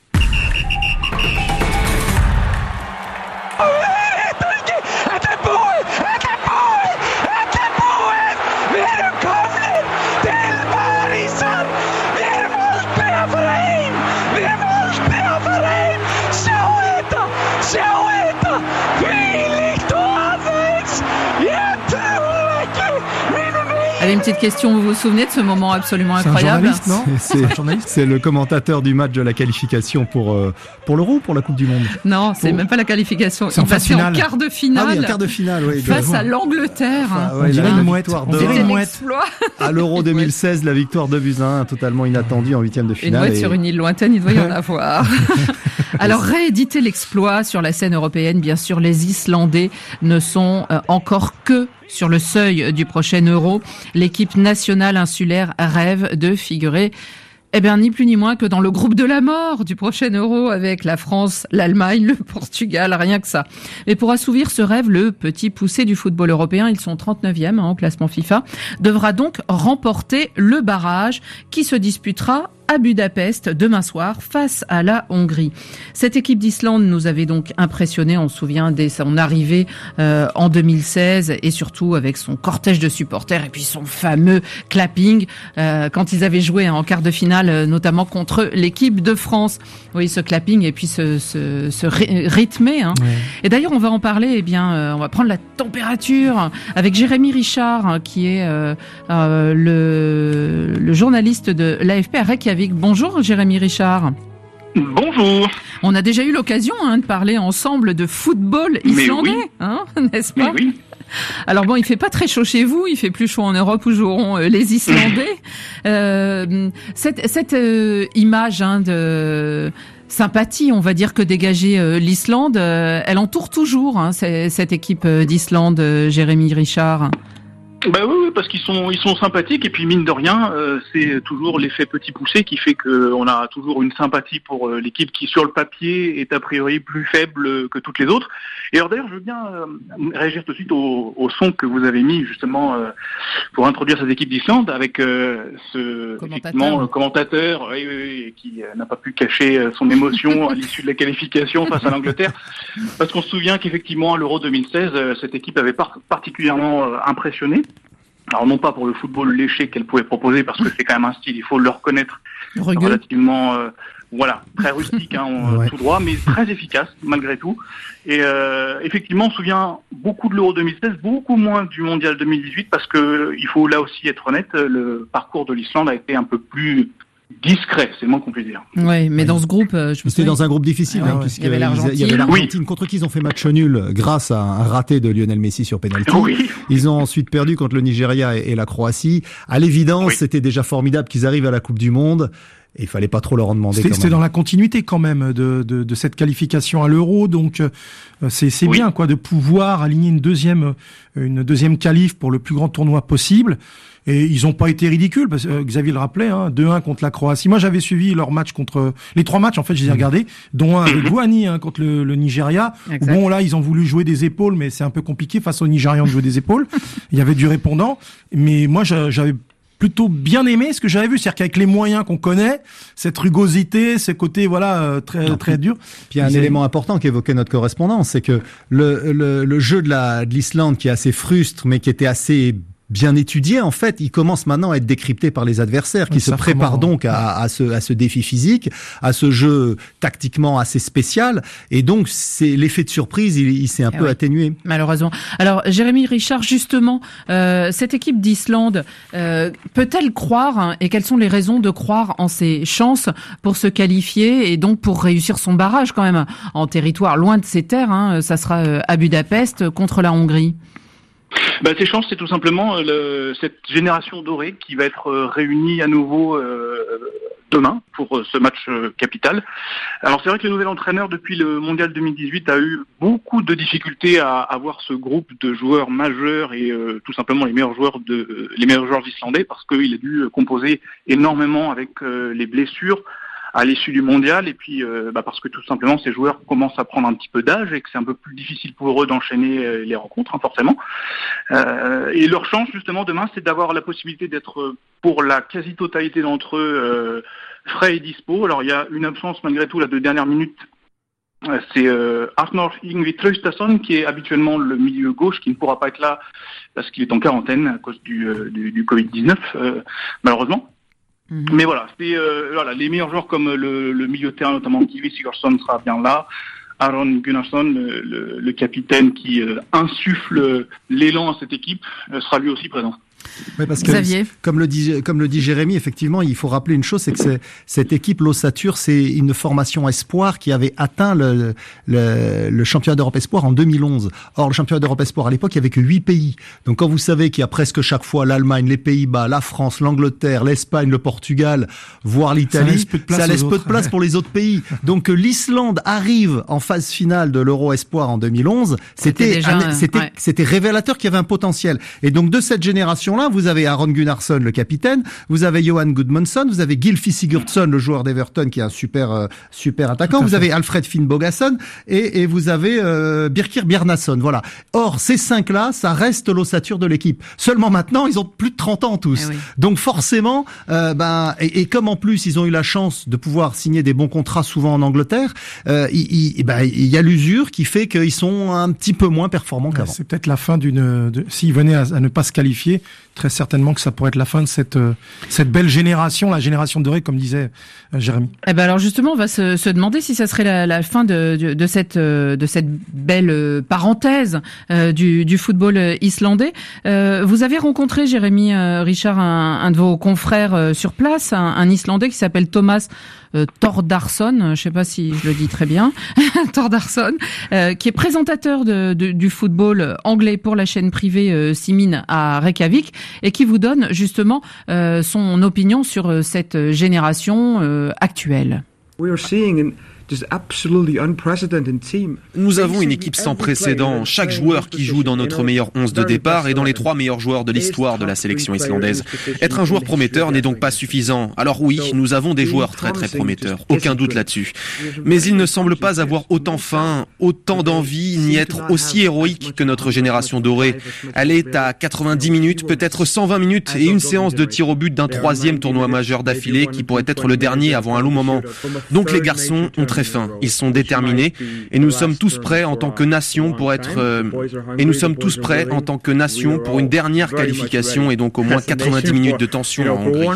Allez, une petite question, vous vous souvenez de ce moment absolument c'est incroyable? Un journaliste, non C'est, c'est, c'est le commentateur du match de la qualification pour, euh, pour l'Euro ou pour la Coupe du Monde? Non, c'est pour... même pas la qualification. C'est Il en phase passait finale. en quart de finale. Ah oui, en quart de finale, oui. Face à l'Angleterre. Enfin, ouais, on dirait la une mouette. victoire On de dirait une mouette. Exploit. À l'Euro deux mille seize, la victoire de buts à un, totalement inattendue en huitième de Une finale. mouette et... sur une île lointaine, il doit y en avoir. Alors, rééditer l'exploit sur la scène européenne, bien sûr, les Islandais ne sont euh, encore que sur le seuil du prochain Euro. L'équipe nationale insulaire rêve de figurer, eh bien, ni plus ni moins que dans le groupe de la mort du prochain Euro avec la France, l'Allemagne, le Portugal, rien que ça. Mais pour assouvir ce rêve, le petit poussé du football européen, ils sont trente-neuvième hein, au classement FIFA, devra donc remporter le barrage qui se disputera à Budapest demain soir face à la Hongrie. Cette équipe d'Islande nous avait donc impressionné, on se souvient dès son arrivée euh, en deux mille seize et surtout avec son cortège de supporters et puis son fameux clapping euh, quand ils avaient joué hein, en quart de finale euh, notamment contre l'équipe de France. Oui, ce clapping et puis ce, ce, ce rythmé. Hein. Ouais. Et d'ailleurs, on va en parler. Eh bien, euh, on va prendre la température avec Jérémy Richard hein, qui est euh, euh, le, le journaliste de l'A F P à Reykjavik. Bonjour Jérémy Richard. Bonjour. On a déjà eu l'occasion hein, de parler ensemble de football islandais, oui. hein, n'est-ce pas? Mais oui. Alors bon, il fait pas très chaud chez vous, il fait plus chaud en Europe où joueront euh, les Islandais. euh, cette cette euh, image hein, de sympathie, on va dire, que dégageait euh, l'Islande, euh, elle entoure toujours hein, cette équipe d'Islande, euh, Jérémy Richard. Bah oui, oui, parce qu'ils sont ils sont sympathiques et puis mine de rien, euh, c'est toujours l'effet petit poussé qui fait que on a toujours une sympathie pour euh, l'équipe qui sur le papier est a priori plus faible que toutes les autres. Et alors d'ailleurs, je veux bien euh, réagir tout de suite au, au son que vous avez mis justement euh, pour introduire cette équipe d'Islande avec euh, ce commentateur, euh, commentateur oui, oui, oui, qui euh, n'a pas pu cacher euh, son émotion à l'issue de la qualification face à l'Angleterre, parce qu'on se souvient qu'effectivement à l'Euro deux mille seize, euh, cette équipe avait par- particulièrement euh, impressionné. Alors non pas pour le football léché qu'elle pouvait proposer, parce que c'est quand même un style, il faut le reconnaître, Rugueux. relativement euh, voilà, très rustique, hein, on, ouais. tout droit, mais très efficace malgré tout. Et euh, effectivement, on se souvient beaucoup de l'Euro deux mille seize, beaucoup moins du Mondial deux mille dix-huit, parce que il faut là aussi être honnête, le parcours de l'Islande a été un peu plus discret, c'est le moins qu'on puisse dire. Oui, mais dans ce groupe, euh, je me C'était dans un groupe difficile, ah, hein, ouais. puisqu'il y avait l'Argentine, il y avait l'Argentine oui. contre qui ils ont fait match nul grâce à un raté de Lionel Messi sur penalty. Oui. Ils ont ensuite perdu contre le Nigeria et, et la Croatie. À l'évidence, Oui. c'était déjà formidable qu'ils arrivent à la Coupe du Monde. Et il fallait pas trop leur en demander. C'était, quand c'était même. dans la continuité quand même de, de, de cette qualification à l'Euro, donc euh, c'est, c'est Oui. bien quoi de pouvoir aligner une deuxième, une deuxième qualif pour le plus grand tournoi possible. Et ils ont pas été ridicules, parce que euh, Xavier le rappelait, hein, deux un contre la Croatie. Moi, j'avais suivi leur match contre les trois matchs. En fait, je les ai regardés, dont un avec Gouani hein, contre le, le Nigeria. Exact. Bon, là, ils ont voulu jouer des épaules, mais c'est un peu compliqué face aux Nigérians de jouer des épaules. Il y avait du répondant, mais moi, j'avais plutôt bien aimé ce que j'avais vu, c'est-à-dire qu'avec les moyens qu'on connaît, cette rugosité, ce côté voilà euh, très non, très dur. Puis il y a un c'est... élément important qu'évoquait notre correspondant, c'est que le, le, le jeu de, la, de l'Islande qui est assez frustre, mais qui était assez bien étudiés, en fait, ils commencent maintenant à être décryptés par les adversaires, qui oui, se préparent donc à, à ce à ce défi physique, à ce jeu tactiquement assez spécial, et donc c'est l'effet de surprise, il, il s'est un eh peu oui. atténué. Malheureusement. Alors, Jérémy Richard, justement, euh, cette équipe d'Islande euh, peut-elle croire, hein, et quelles sont les raisons de croire en ses chances pour se qualifier et donc pour réussir son barrage quand même en territoire loin de ses terres, hein, ça sera à Budapest contre la Hongrie? Bah, ces chances, c'est tout simplement le, cette génération dorée qui va être euh, réunie à nouveau euh, demain pour euh, ce match euh, capital. Alors c'est vrai que le nouvel entraîneur depuis le Mondial deux mille dix-huit a eu beaucoup de difficultés à avoir ce groupe de joueurs majeurs et euh, tout simplement les meilleurs joueurs de euh, les meilleurs joueurs islandais, parce qu'il a dû composer énormément avec euh, les blessures à l'issue du mondial, et puis euh, bah parce que tout simplement ces joueurs commencent à prendre un petit peu d'âge et que c'est un peu plus difficile pour eux d'enchaîner euh, les rencontres, hein, forcément. Euh, et leur chance justement demain, c'est d'avoir la possibilité d'être pour la quasi-totalité d'entre eux euh, frais et dispo. Alors il y a une absence malgré tout là de dernière minute. Euh, c'est euh, Arnór Ingvi Traustason qui est habituellement le milieu gauche, qui ne pourra pas être là parce qu'il est en quarantaine à cause du, euh, du, du covid dix-neuf, euh, malheureusement. Mmh. Mais voilà, c'est euh, voilà, les meilleurs joueurs comme le, le milieu de terrain, notamment Gylfi Sigurdsson sera bien là. Aron Gunnarsson, le, le, le capitaine qui euh, insuffle l'élan à cette équipe, euh, sera lui aussi présent. Oui, parce que Xavier. comme le dit comme le dit Jérémy, effectivement, il faut rappeler une chose, c'est que c'est, cette équipe l'Ossature, c'est une formation espoir qui avait atteint le, le, le championnat d'Europe espoir en deux mille onze. Or, le championnat d'Europe espoir à l'époque, il y avait que huit pays. Donc, quand vous savez qu'il y a presque chaque fois l'Allemagne, les Pays-Bas, la France, l'Angleterre, l'Espagne, le Portugal, voire l'Italie, ça laisse peu de place, ça laisse peu de place pour les autres pays. Donc, que l'Islande arrive en phase finale de l'Euro espoir en deux mille onze, c'était c'était, déjà, un, c'était, ouais. c'était révélateur qu'il y avait un potentiel. Et donc, de cette génération là, vous avez Aron Gunnarsson, le capitaine, vous avez Johan Gudmundsson, vous avez Gylfi Sigurdsson, le joueur d'Everton, qui est un super euh, super attaquant, vous avez Alfred Finnbogason et, et vous avez euh, Birkir Bjarnason. Voilà. Or, ces cinq-là, ça reste l'ossature de l'équipe. Seulement maintenant, ils ont plus de trente ans tous. Eh oui. Donc forcément, euh, ben et, et comme en plus ils ont eu la chance de pouvoir signer des bons contrats souvent en Angleterre, euh, il, il, ben, il y a l'usure qui fait qu'ils sont un petit peu moins performants qu'avant. C'est peut-être la fin d'une. De, s'ils venaient à, à ne pas se qualifier, très certainement que ça pourrait être la fin de cette euh, cette belle génération, la génération dorée, comme disait euh, Jérémy. Eh ben alors justement, on va se, se demander si ça serait la, la fin de, de, de cette euh, de cette belle euh, parenthèse euh, du, du football islandais. Euh, vous avez rencontré, Jérémy euh, Richard, un, un de vos confrères euh, sur place, un, un Islandais qui s'appelle Thomas Euh, Thordarson, je ne sais pas si je le dis très bien, Thordarson, euh, qui est présentateur de, de, du football anglais pour la chaîne privée euh, Simin à Reykjavik, et qui vous donne justement euh, son opinion sur euh, cette génération euh, actuelle. We are seeing Nous avons une équipe sans précédent, chaque joueur qui joue dans notre meilleur onze de départ et dans les trois meilleurs joueurs de l'histoire de la sélection islandaise. Être un joueur prometteur n'est donc pas suffisant. Alors oui, nous avons des joueurs très très prometteurs, aucun doute là-dessus. Mais ils ne semblent pas avoir autant faim, autant d'envie, ni être aussi héroïques que notre génération dorée. Elle est à quatre-vingt-dix minutes, peut-être cent vingt minutes et une séance de tir au but d'un troisième tournoi majeur d'affilée qui pourrait être le dernier avant un long moment. Donc les garçons ont très faim, ils sont déterminés et nous sommes tous prêts en tant que nation pour être euh, et nous sommes tous prêts en tant que nation pour une dernière qualification et donc au moins quatre-vingt-dix minutes de tension en Hongrie.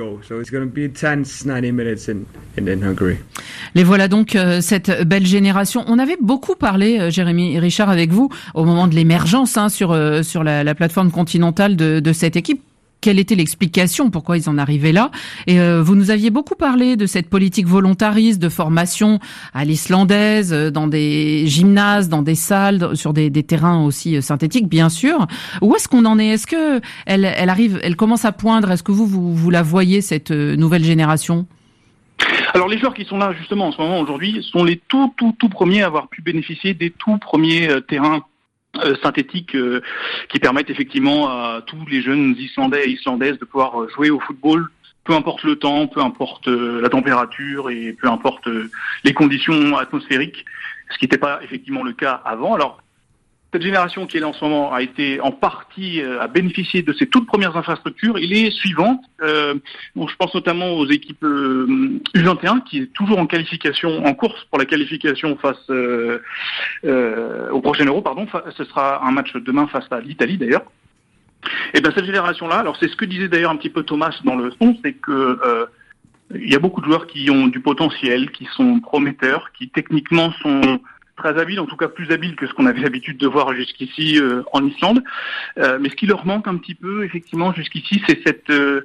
Les voilà donc euh, cette belle génération. On avait beaucoup parlé, euh, Jérémy et Richard, avec vous au moment de l'émergence hein, sur euh, sur la, la plateforme continentale de, de cette équipe. Quelle était l'explication, pourquoi ils en arrivaient là? Et euh, vous nous aviez beaucoup parlé de cette politique volontariste de formation à l'islandaise, dans des gymnases, dans des salles, sur des, des terrains aussi synthétiques, bien sûr. Où est-ce qu'on en est? Est-ce que elle, elle arrive, elle commence à poindre? Est-ce que vous, vous, vous la voyez, cette nouvelle génération? Alors les joueurs qui sont là justement en ce moment aujourd'hui sont les tout tout tout premiers à avoir pu bénéficier des tout premiers euh, terrains Euh, synthétiques euh, qui permettent effectivement à tous les jeunes Islandais et Islandaises de pouvoir euh, jouer au football, peu importe le temps, peu importe euh, la température et peu importe euh, les conditions atmosphériques, ce qui n'était pas effectivement le cas avant. Alors cette génération qui est là en ce moment a été en partie euh, a bénéficié de ces toutes premières infrastructures. Et les suivantes, euh, bon, je pense notamment aux équipes euh, U vingt et un qui est toujours en qualification, en course pour la qualification face euh, euh, au prochain Euro. Pardon, ce sera un match demain face à l'Italie d'ailleurs. Et ben cette génération-là, alors c'est ce que disait d'ailleurs un petit peu Thomas dans le son, c'est que euh, il y a beaucoup de joueurs qui ont du potentiel, qui sont prometteurs, qui techniquement sont très habiles, en tout cas plus habiles que ce qu'on avait l'habitude de voir jusqu'ici euh, en Islande. Euh, mais ce qui leur manque un petit peu, effectivement, jusqu'ici, c'est cette euh,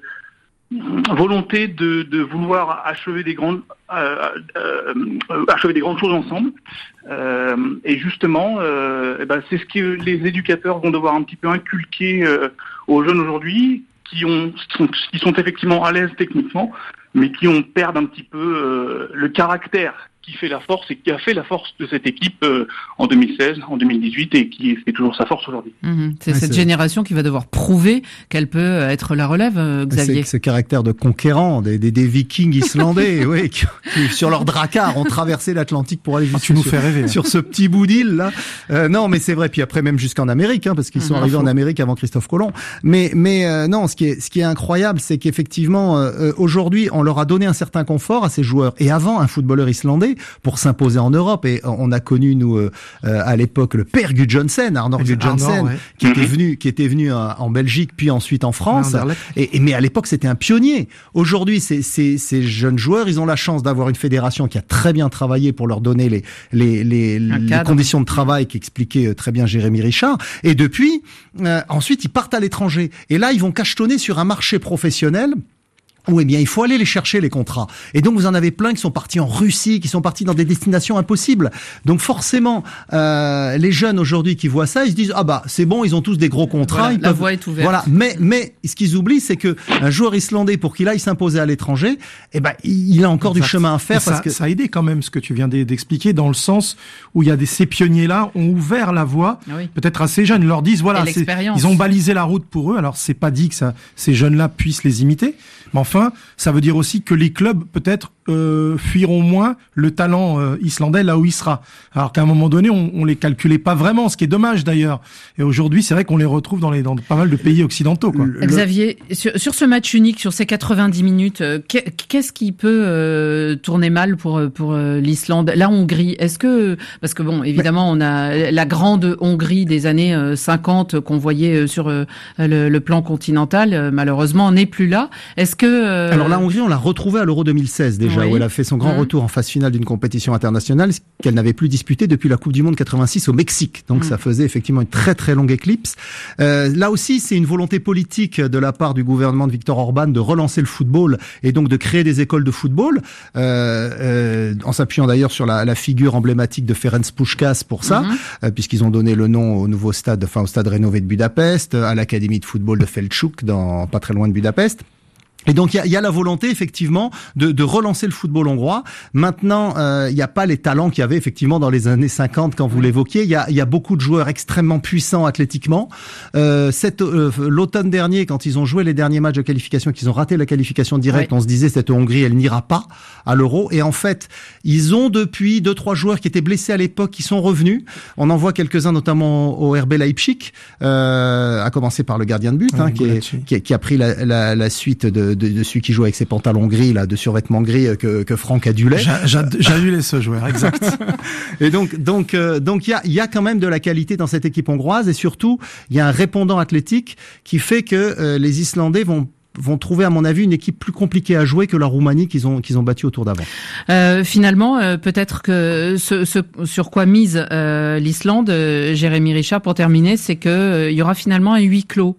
volonté de, de vouloir achever des grandes euh, euh, achever des grandes choses ensemble. Euh, et justement, euh, eh ben, c'est ce que les éducateurs vont devoir un petit peu inculquer euh, aux jeunes aujourd'hui, qui ont qui sont effectivement à l'aise techniquement, mais qui ont perdent un petit peu euh, le caractère qui fait la force et qui a fait la force de cette équipe euh, en deux mille seize, en deux mille dix-huit et qui fait toujours sa force aujourd'hui. Mmh, c'est ouais, cette c'est... génération qui va devoir prouver qu'elle peut être la relève, euh, Xavier. C'est ce caractère de conquérant, des, des, des Vikings islandais, oui, qui, qui sur leur dracar ont traversé l'Atlantique pour aller ah, jusqu'à tu nous sur, fais rêver, sur ce petit bout d'île là. Euh, non, mais c'est vrai. Puis après même jusqu'en Amérique, hein, parce qu'ils sont mmh, arrivés en Amérique avant Christophe Colomb. Mais mais euh, non, ce qui est ce qui est incroyable, c'est qu'effectivement euh, aujourd'hui on leur a donné un certain confort à ces joueurs. Et avant, un footballeur islandais pour s'imposer en Europe, et on a connu nous euh, à l'époque le père Gudjohnsen, Arnor Gudjohnsen, ouais. qui était venu qui était venu en Belgique puis ensuite en France, ouais, et, et mais à l'époque c'était un pionnier. Aujourd'hui ces, ces ces jeunes joueurs, ils ont la chance d'avoir une fédération qui a très bien travaillé pour leur donner les les les, les conditions de travail qu'expliquait très bien Jérémy Richard, et depuis euh, ensuite ils partent à l'étranger, et là ils vont cachetonner sur un marché professionnel où, eh bien, il faut aller les chercher, les contrats. Et donc, vous en avez plein qui sont partis en Russie, qui sont partis dans des destinations impossibles. Donc, forcément, euh, les jeunes aujourd'hui qui voient ça, ils se disent, ah bah, c'est bon, ils ont tous des gros contrats. Voilà, ils la peuvent... voie est ouverte. Voilà. Mais, mais, ce qu'ils oublient, c'est que un joueur islandais, pour qu'il aille s'imposer à l'étranger, eh ben, il a encore exact. Du chemin à faire. Ça, parce que ça a aidé quand même ce que tu viens d'expliquer, dans le sens où il y a des, ces pionniers-là ont ouvert la voie, oui. peut-être à ces jeunes. Ils leur disent, voilà, ils ont balisé la route pour eux. Alors, c'est pas dit que ça, ces jeunes-là puissent les imiter. Mais enfin, ça veut dire aussi que les clubs, peut-être, euh, fuiront moins le talent euh, islandais là où il sera. Alors qu'à un moment donné, on, on les calculait pas vraiment, ce qui est dommage d'ailleurs. Et aujourd'hui, c'est vrai qu'on les retrouve dans les dans pas mal de pays occidentaux, quoi. Le... Xavier, sur, sur ce match unique, sur ces quatre-vingt-dix minutes, euh, qu'est-ce qui peut euh, tourner mal pour pour euh, l'Islande, la Hongrie? Est-ce que parce que bon, évidemment, on a la grande Hongrie des années euh, cinquante qu'on voyait sur euh, le, le plan continental, euh, malheureusement, n'est plus là. Est-ce que euh... alors la Hongrie, on l'a retrouvée à l'Euro deux mille seize déjà, oui. où elle a fait son grand mmh. retour en phase finale d'une compétition internationale qu'elle n'avait plus disputée depuis la Coupe du Monde quatre-vingt-six au Mexique. Donc mmh. ça faisait effectivement une très très longue éclipse. Euh, là aussi, c'est une volonté politique de la part du gouvernement de Viktor Orban de relancer le football et donc de créer des écoles de football, euh, euh, en s'appuyant d'ailleurs sur la, la figure emblématique de Ferenc Puskás pour ça, mmh. euh, puisqu'ils ont donné le nom au nouveau stade, enfin au stade rénové de Budapest, à l'académie de football de Feldchouk, dans pas très loin de Budapest. Et donc il y a, y a la volonté effectivement de, de relancer le football hongrois. Maintenant, il euh, n'y a pas les talents qu'il y avait effectivement dans les années cinquante quand vous l'évoquiez. Il y a, y a beaucoup de joueurs extrêmement puissants athlétiquement. Euh, cette, euh, l'automne dernier, quand ils ont joué les derniers matchs de qualification, qu'ils ont raté la qualification directe, ouais. on se disait cette Hongrie, elle n'ira pas à l'Euro. Et en fait, ils ont depuis deux trois joueurs qui étaient blessés à l'époque qui sont revenus. On en voit quelques-uns notamment au R B Leipzig, euh, à commencer par le gardien de but, ouais, hein, qui, est, qui, qui a pris la, la, la suite de De, de celui qui joue avec ses pantalons gris, là, de survêtements gris que, que Franck adulait. J'adulais ce joueur, exact. Et donc, donc, euh, donc, il y a, il y a quand même de la qualité dans cette équipe hongroise, et surtout, il y a un répondant athlétique qui fait que euh, les Islandais vont vont trouver, à mon avis, une équipe plus compliquée à jouer que la Roumanie qu'ils ont qu'ils ont battue au tour d'avant. Euh, finalement, euh, peut-être que ce, ce sur quoi mise euh, l'Islande, euh, Jérémy Richard, pour terminer, c'est que euh, il y aura finalement un huis clos.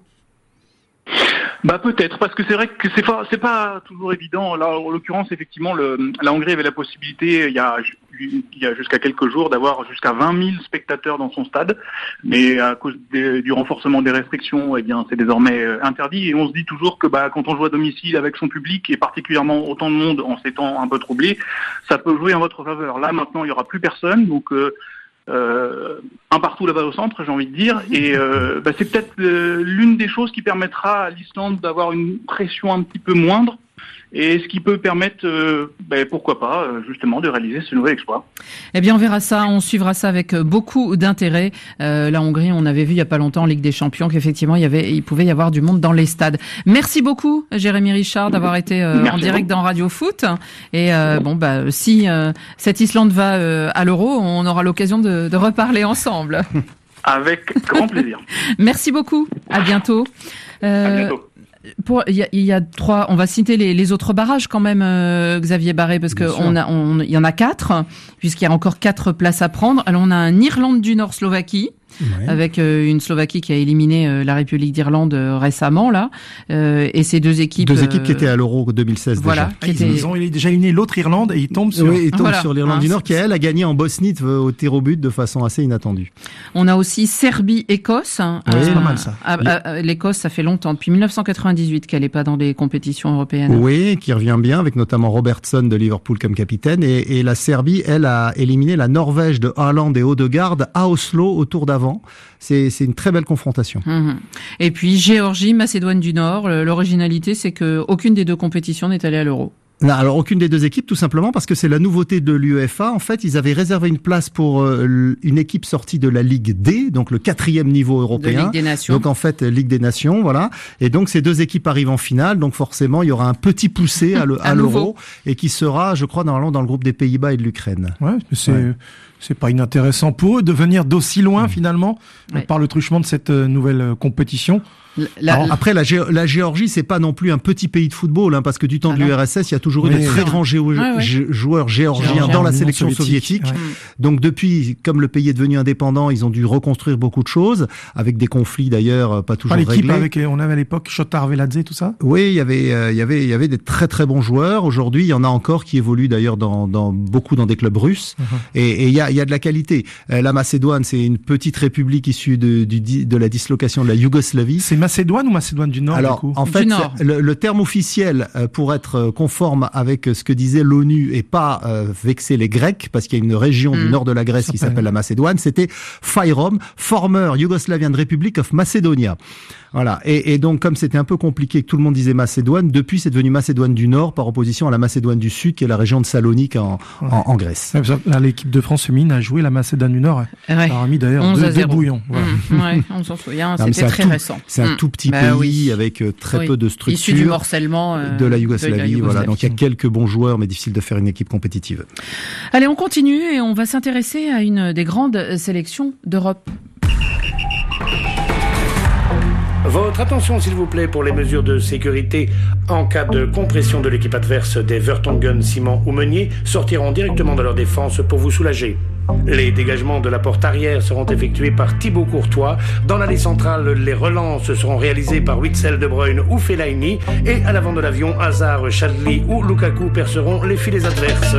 Bah peut-être, parce que c'est vrai que c'est pas c'est pas toujours évident. Là, en l'occurrence, effectivement, le, la Hongrie avait la possibilité, il y a il y a jusqu'à quelques jours, d'avoir jusqu'à vingt mille spectateurs dans son stade, mais à cause des, du renforcement des restrictions, eh bien, c'est désormais interdit. Et on se dit toujours que bah quand on joue à domicile avec son public et particulièrement autant de monde en ces temps un peu troublés, ça peut jouer en votre faveur. Là, maintenant, il y aura plus personne, donc. Euh, Euh, un partout là-bas au centre, j'ai envie de dire, et euh, bah, c'est peut-être euh, l'une des choses qui permettra à l'Islande d'avoir une pression un petit peu moindre, et ce qui peut permettre, euh, bah, pourquoi pas, euh, justement, de réaliser ce nouvel exploit. Eh bien, on verra ça, on suivra ça avec beaucoup d'intérêt. Euh, la Hongrie, on avait vu il y a pas longtemps en Ligue des Champions qu'effectivement il y avait, il pouvait y avoir du monde dans les stades. Merci beaucoup, Jérémy Richard, d'avoir été euh, en direct dans Radio Foot. Et euh, bon, bah, si euh, cette Islande va euh, à l'Euro, on aura l'occasion de, de reparler ensemble. Avec grand plaisir. Merci beaucoup. À bientôt. Euh, à bientôt. Pour, il y a, il y a trois, on va citer les, les autres barrages quand même, euh, Xavier Barré, parce que on a, on, il y en a quatre, puisqu'il y a encore quatre places à prendre. Alors on a un Irlande du Nord, Slovaquie. Ouais. Avec euh, une Slovaquie qui a éliminé euh, la République d'Irlande euh, récemment là, euh, et ces deux équipes. Deux équipes euh, qui étaient à l'Euro deux mille seize voilà, déjà. Ah, ils, étaient... ils ont déjà éliminé l'autre Irlande et ils tombent sur. Oui, ils tombent voilà. sur l'Irlande hein, du Nord qui elle a gagné en Bosnie au tir au but de façon assez inattendue. On a aussi Serbie-Écosse. Oui, euh, c'est pas mal ça. À, à, L'Écosse, ça fait longtemps, depuis dix-neuf cent quatre-vingt-dix-huit qu'elle n'est pas dans les compétitions européennes. Oui, qui revient bien avec notamment Robertson de Liverpool comme capitaine et, et la Serbie, elle a éliminé la Norvège de Haaland et Odegaard à Oslo au tour d'avant. C'est, c'est une très belle confrontation. Mmh. Et puis Géorgie, Macédoine du Nord. L'originalité, c'est que aucune des deux compétitions n'est allée à l'Euro. Non, alors aucune des deux équipes, tout simplement parce que c'est la nouveauté de l'UEFA. En fait, ils avaient réservé une place pour euh, une équipe sortie de la Ligue D, donc le quatrième niveau européen. De Ligue des Nations. Donc en fait, Ligue des Nations, voilà. Et donc ces deux équipes arrivent en finale, donc forcément il y aura un petit poussé à, le, à l'Euro et qui sera, je crois, normalement dans le groupe des Pays-Bas et de l'Ukraine. Ouais, c'est. Ouais. C'est pas inintéressant pour eux de venir d'aussi loin, mmh. finalement, ouais. par le truchement de cette nouvelle compétition. La, Alors, la... Après, la, Gé- la Géorgie, c'est pas non plus un petit pays de football, hein, parce que du temps ah de l'U R S S, il y a toujours eu oui, de très oui. grands géo- ouais, ouais. joueurs géorgiens Géorgien, dans la sélection soviétique. soviétique. Ouais. Donc depuis, comme le pays est devenu indépendant, ils ont dû reconstruire beaucoup de choses, avec des conflits d'ailleurs pas toujours pas réglés. Avec, on avait à l'époque Chotar Veladze, tout ça. Oui, il y avait, euh, il y avait, il y avait des très très bons joueurs. Aujourd'hui, il y en a encore qui évoluent d'ailleurs dans, dans beaucoup dans des clubs russes. Uh-huh. Et, et il y a, il y a de la qualité. Euh, la Macédoine, c'est une petite république issue de, du, de la dislocation de la Yougoslavie. C'est Macédoine ou Macédoine du Nord? Alors, du coup en fait, le, le terme officiel euh, pour être conforme avec ce que disait l'ONU et pas euh, vexer les Grecs, parce qu'il y a une région mmh. du nord de la Grèce qui s'appelle la Macédoine, c'était Fyrom, former Yugoslavian Republic of Macedonia. Voilà. Et, et donc, comme c'était un peu compliqué que tout le monde disait Macédoine, depuis c'est devenu Macédoine du Nord par opposition à la Macédoine du Sud, qui est la région de Salonique en, ouais. en, en Grèce. Ouais, là, l'équipe de France féminine a joué la Macédoine du Nord. Ouais. Ça a mis d'ailleurs deux, deux bouillons. Voilà. Mmh, ouais, on s'en souvient. Non, c'était très tout, récent. C'est un tout petit bah, pays oui. avec très oui. peu de structures. Issu du morcellement euh, de la Yougoslavie. De la Yougoslavie. Voilà. Donc il y a quelques bons joueurs, mais difficile de faire une équipe compétitive. Allez, on continue et on va s'intéresser à une des grandes sélections d'Europe. Votre attention s'il vous plaît pour les mesures de sécurité en cas de compression de l'équipe adverse. Des Vertonghen, Simon ou Meunier sortiront directement de leur défense pour vous soulager. Les dégagements de la porte arrière seront effectués par Thibaut Courtois. Dans l'allée centrale, les relances seront réalisées par Witsel, De Bruyne ou Fellaini. Et à l'avant de l'avion, Hazard, Chadli ou Lukaku perceront les filets adverses.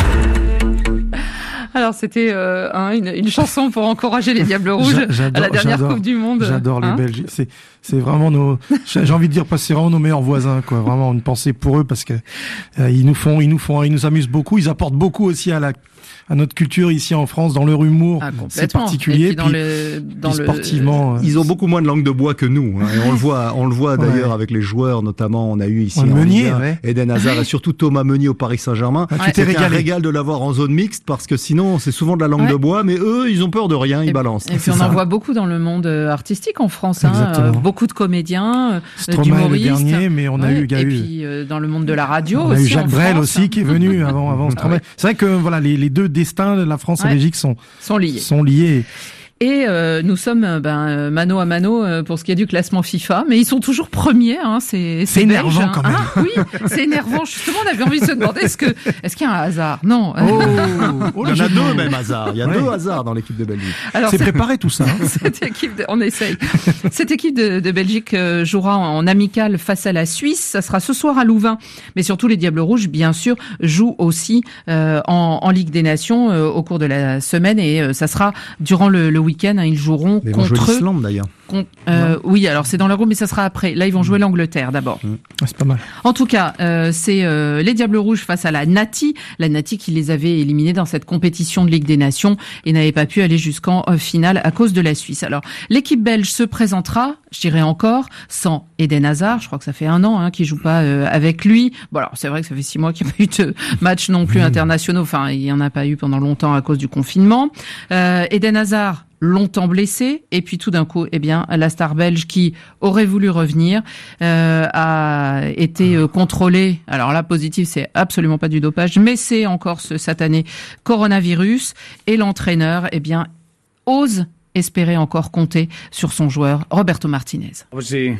Alors c'était euh, hein, une, une chanson pour encourager les Diables Rouges à la dernière Coupe du Monde. J'adore hein les Belges. C'est c'est vraiment nos. J'ai envie de dire parce que c'est vraiment nos meilleurs voisins quoi. Vraiment une pensée pour eux parce que euh, ils nous font ils nous font ils nous amusent beaucoup. Ils apportent beaucoup aussi à la à notre culture ici en France dans leur humour. Ah, c'est particulier. Et puis dans puis, le dans puis sportivement, le... ils ont beaucoup moins de langue de bois que nous. Hein, et on le voit on le voit d'ailleurs ouais. avec les joueurs notamment. On a eu ici en Meunier, ouais. Eden Hazard et surtout Thomas Meunier au Paris Saint-Germain. Ah, tu t'es régalé. Un régal de l'avoir en zone mixte parce que sinon c'est souvent de la langue ouais. de bois, mais eux ils ont peur de rien, ils et, balancent. Et puis on ça. en voit beaucoup dans le monde artistique en France. Hein, beaucoup de comédiens, Stromae d'humoristes. Le dernier, mais on a ouais, eu, il y a et eu. puis euh, dans le monde de la radio on aussi. a eu Jacques en Brel France, aussi hein. qui est venu avant avant Stromae. C'est vrai que voilà les les deux destins de la France et la Belgique sont sont liés. Sont liés. Et euh, nous sommes ben mano à mano pour ce qui est du classement FIFA, mais ils sont toujours premiers. Hein, c'est c'est, c'est énervant belge, hein. quand même. Ah, oui, c'est énervant. Justement, on avait envie de se demander est-ce que est-ce qu'il y a un hasard? Non. Oh, oh il y en a deux même hasard. Il y a ouais. deux hasards dans l'équipe de Belgique. Alors, c'est, c'est préparé tout ça. Hein. Cette équipe, de, on essaye. Cette équipe de, de Belgique euh, jouera en, en amical face à la Suisse. Ça sera ce soir à Louvain. Mais surtout, les Diables Rouges, bien sûr, jouent aussi euh, en, en Ligue des Nations euh, au cours de la semaine et euh, ça sera durant le, le week-end. Hein, ils joueront Mais contre vont jouer l'Islande d'ailleurs. Con, euh, oui, alors c'est dans leur groupe, mais ça sera après. Là, ils vont jouer l'Angleterre d'abord. Mmh. Ah, c'est pas mal. En tout cas, euh, c'est euh, les Diables Rouges face à la Nati. La Nati qui les avait éliminés dans cette compétition de Ligue des Nations et n'avait pas pu aller jusqu'en euh, finale à cause de la Suisse. Alors, l'équipe belge se présentera, je dirais encore, sans Eden Hazard. Je crois que ça fait un an hein, qu'il joue pas euh, avec lui. Bon, alors c'est vrai que ça fait six mois qu'il n'y a pas eu de match non plus mmh. internationaux. Enfin, il y en a pas eu pendant longtemps à cause du confinement. Euh, Eden Hazard longtemps blessé et puis tout d'un coup eh bien la star belge qui aurait voulu revenir euh, a été euh, contrôlée. Alors là positif, c'est absolument pas du dopage, mais c'est encore ce satané coronavirus et l'entraîneur eh bien ose espérer encore compter sur son joueur Roberto Martinez. On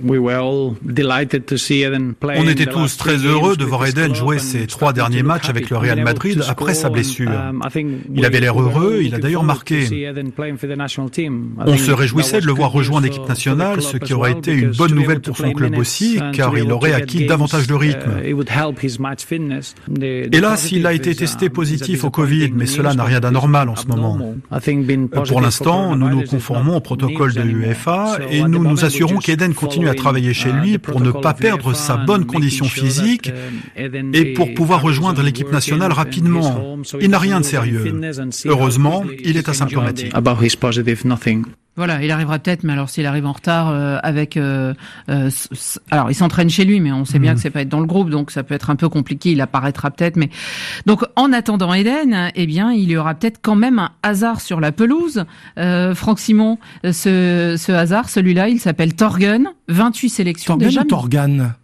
était tous très heureux de voir Eden jouer ses trois derniers matchs avec le Real Madrid après sa blessure. Il avait l'air heureux, il a d'ailleurs marqué. On se réjouissait de le voir rejoindre l'équipe nationale, ce qui aurait été une bonne nouvelle pour son club aussi, car il aurait acquis davantage de rythme. Hélas, il a été testé positif au Covid, mais cela n'a rien d'anormal en ce moment. Pour l'instant, nous nous conformons au protocole de l'UEFA et nous nous assurons qu'Eden continue à travailler chez lui pour ne pas perdre sa bonne condition physique et pour pouvoir rejoindre l'équipe nationale rapidement. Il n'a rien de sérieux. Heureusement, il est asymptomatique. Voilà, il arrivera peut-être, mais alors s'il arrive en retard euh, avec... Euh, euh, c- alors, il s'entraîne chez lui, mais on sait bien mmh. que c'est pas être dans le groupe, donc ça peut être un peu compliqué, il apparaîtra peut-être, mais... Donc, en attendant Eden, eh bien, il y aura peut-être quand même un hasard sur la pelouse. Euh, Franck Simon, ce, ce hasard, celui-là, il s'appelle Torgen, vingt-huit sélections Torgen déjà. ou Torgan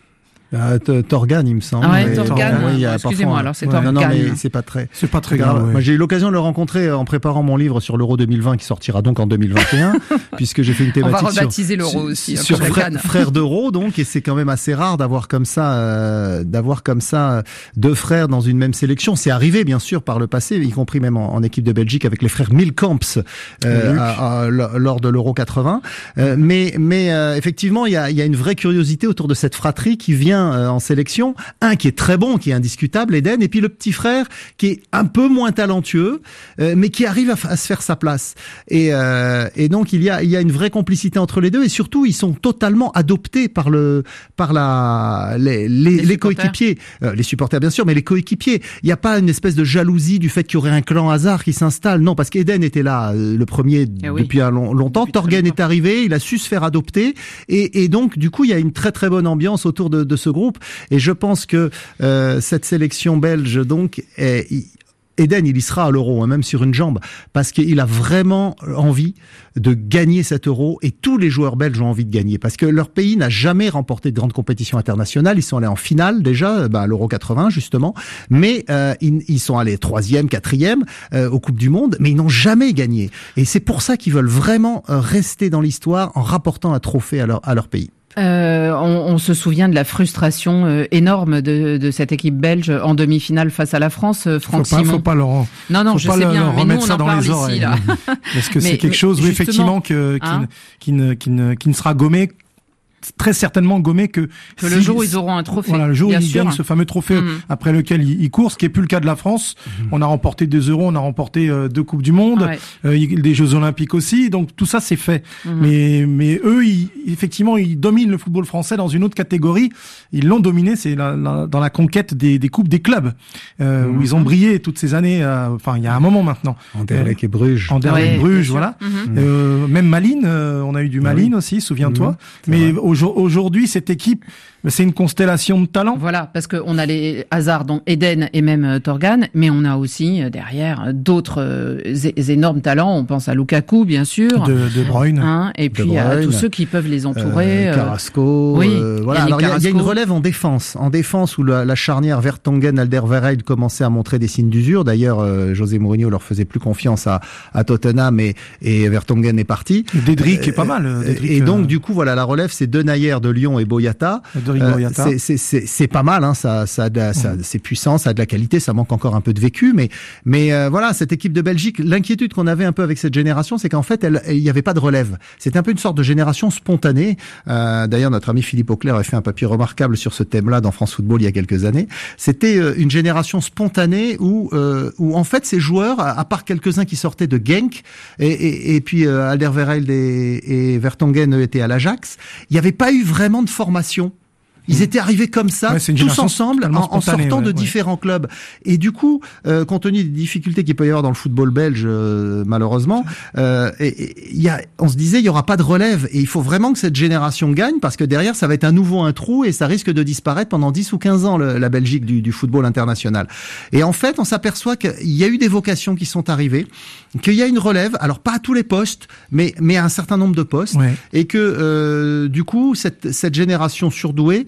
Euh, Torgan, il me semble. Ah ouais, Torgan, oui, il y a excusez-moi, parfois, alors c'est ouais, Torgan. Non, non, mais c'est pas très, c'est pas très grave. grave. Ouais. Moi, j'ai eu l'occasion de le rencontrer en préparant mon livre sur l'Euro deux mille vingt qui sortira donc en deux mille vingt et un, puisque j'ai fait une thématique On va rebaptiser sur, l'Euro aussi, sur hein, frère, frères d'Euro, donc, et c'est quand même assez rare d'avoir comme ça, euh, d'avoir comme ça deux frères dans une même sélection. C'est arrivé, bien sûr, par le passé, y compris même en, en équipe de Belgique avec les frères Milkamps, euh, à, à, lors de l'Euro quatre-vingts. Euh, mais, mais, euh, effectivement, il y a, il y a une vraie curiosité autour de cette fratrie qui vient euh, en sélection. Un qui est très bon, qui est indiscutable, Eden, et puis le petit frère qui est un peu moins talentueux, euh, mais qui arrive à, f- à se faire sa place. Et, euh, et donc il y a il y a une vraie complicité entre les deux, et surtout ils sont totalement adoptés par le par la les les, les, les coéquipiers, euh, les supporters bien sûr, mais les coéquipiers. Il n'y a pas une espèce de jalousie du fait qu'il y aurait un clan hasard qui s'installe. Non, parce qu'Eden était là euh, le premier eh oui. depuis un long, longtemps. Depuis Torgen est arrivé, il a su se faire adopter, et, et donc du coup il y a une très très bonne ambiance autour de, de ce groupe. Et je pense que euh, cette sélection belge, donc, est, Eden, il y sera à l'Euro, hein, même sur une jambe, parce qu'il a vraiment envie de gagner cet Euro, et tous les joueurs belges ont envie de gagner, parce que leur pays n'a jamais remporté de grandes compétitions internationales. Ils sont allés en finale déjà, bah, à l'Euro quatre-vingts justement, mais euh, ils, ils sont allés troisième, quatrième euh, aux Coupes du Monde, mais ils n'ont jamais gagné. Et c'est pour ça qu'ils veulent vraiment euh, rester dans l'histoire en rapportant un trophée à leur, à leur pays. Euh, on, on se souvient de la frustration euh, énorme de, de cette équipe belge en demi-finale face à la France. Euh, Franck faut pas, Simon. Faut pas leur, non, non, faut je pas sais leur, bien, leur mais nous, remettre on ça en dans parle les oreilles. ici, là. Parce que mais, c'est quelque chose, oui, effectivement, que, qui, hein qui, ne, qui, ne, qui ne sera gommé, très certainement gommé que, que si, le jour où ils auront un trophée. Voilà, le jour où ils sûr. gagnent ce fameux trophée mmh. après lequel ils, ils courent, ce qui est plus le cas de la France. Mmh. On a remporté deux euros, on a remporté euh, deux coupes du monde, ouais. euh, des Jeux Olympiques aussi. Donc tout ça c'est fait. Mmh. Mais mais eux, ils, effectivement, ils dominent le football français dans une autre catégorie. Ils l'ont dominé, c'est la, la, dans la conquête des, des coupes des clubs euh, mmh. où ils ont brillé toutes ces années. Euh, enfin, il y a un moment maintenant. Anderlecht et Bruges. Anderlecht ouais, et Bruges, voilà. Mmh. Euh, même Malines, euh, on a eu du Malines oui. aussi, souviens-toi. Mmh. Mais au, aujourd'hui, cette équipe, c'est une constellation de talents. Voilà, parce qu'on a les hasards, donc Eden et même euh, Torgan, mais on a aussi euh, derrière d'autres euh, énormes talents. On pense à Lukaku, bien sûr. De, de Bruyne. Hein, et puis Bruyne, à tous ceux qui peuvent les entourer. Euh, Carrasco. Euh, oui, euh, voilà. Alors il y, y a une relève en défense. En défense où la, la charnière Vertonghen-Alderweireld commençait à montrer des signes d'usure. D'ailleurs, euh, José Mourinho leur faisait plus confiance à, à Tottenham et, et Vertonghen est parti. Dédric euh, est pas mal. Dédric, et donc, euh... du coup, voilà, la relève, c'est Denayer de Lyon et Boyata. Euh, c'est, c'est, c'est, c'est pas mal, hein, ça, ça, a de, ça mmh. c'est puissant, ça a de la qualité, ça manque encore un peu de vécu, mais, mais euh, voilà, cette équipe de Belgique, l'inquiétude qu'on avait un peu avec cette génération, c'est qu'en fait, elle, il n'y avait pas de relève. C'était un peu une sorte de génération spontanée. Euh, d'ailleurs, notre ami Philippe Auclair avait fait un papier remarquable sur ce thème-là dans France Football il y a quelques années. C'était euh, une génération spontanée où, euh, où en fait, ces joueurs, à, à part quelques-uns qui sortaient de Genk, et, et, et puis euh, Alderweireld et, et Vertonghen étaient à l'Ajax, il n'y avait pas eu vraiment de formation. Ils étaient arrivés comme ça, ouais, tous ensemble, en, en sortant de ouais, différents ouais. clubs. Et du coup, euh, compte tenu des difficultés qu'il peut y avoir dans le football belge, euh, malheureusement, euh, et, et, y a, on se disait il y aura pas de relève. Et il faut vraiment que cette génération gagne, parce que derrière, ça va être à nouveau un trou et ça risque de disparaître pendant dix ou quinze ans, le, la Belgique du, du football international. Et en fait, on s'aperçoit qu'il y a eu des vocations qui sont arrivées, qu'il y a une relève, alors pas à tous les postes, mais, mais à un certain nombre de postes, ouais. et que euh, du coup, cette, cette génération surdouée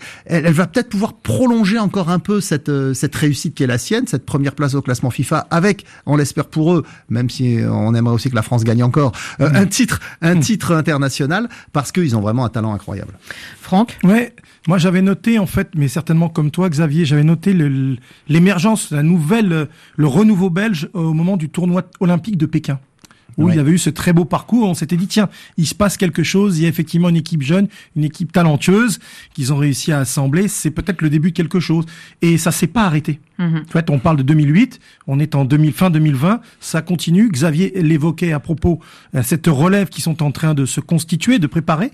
elle, elle va peut-être pouvoir prolonger encore un peu cette cette réussite qui est la sienne, cette première place au classement FIFA, avec, on l'espère pour eux, même si on aimerait aussi que la France gagne encore, euh, mmh. un titre, un mmh. titre international, parce qu'ils ont vraiment un talent incroyable. Franck ? Ouais. Moi, j'avais noté, en fait, mais certainement comme toi, Xavier, j'avais noté le, l'émergence, la nouvelle, le renouveau belge au moment du tournoi olympique de Pékin, où ouais. il y avait eu ce très beau parcours. On s'était dit, tiens, il se passe quelque chose. Il y a effectivement une équipe jeune, une équipe talentueuse qu'ils ont réussi à assembler. C'est peut-être le début de quelque chose. Et ça s'est pas arrêté. Mmh. En fait, on parle de deux mille huit. On est en deux mille, fin deux mille vingt. Ça continue. Xavier l'évoquait à propos de cette relève qui sont en train de se constituer, de préparer.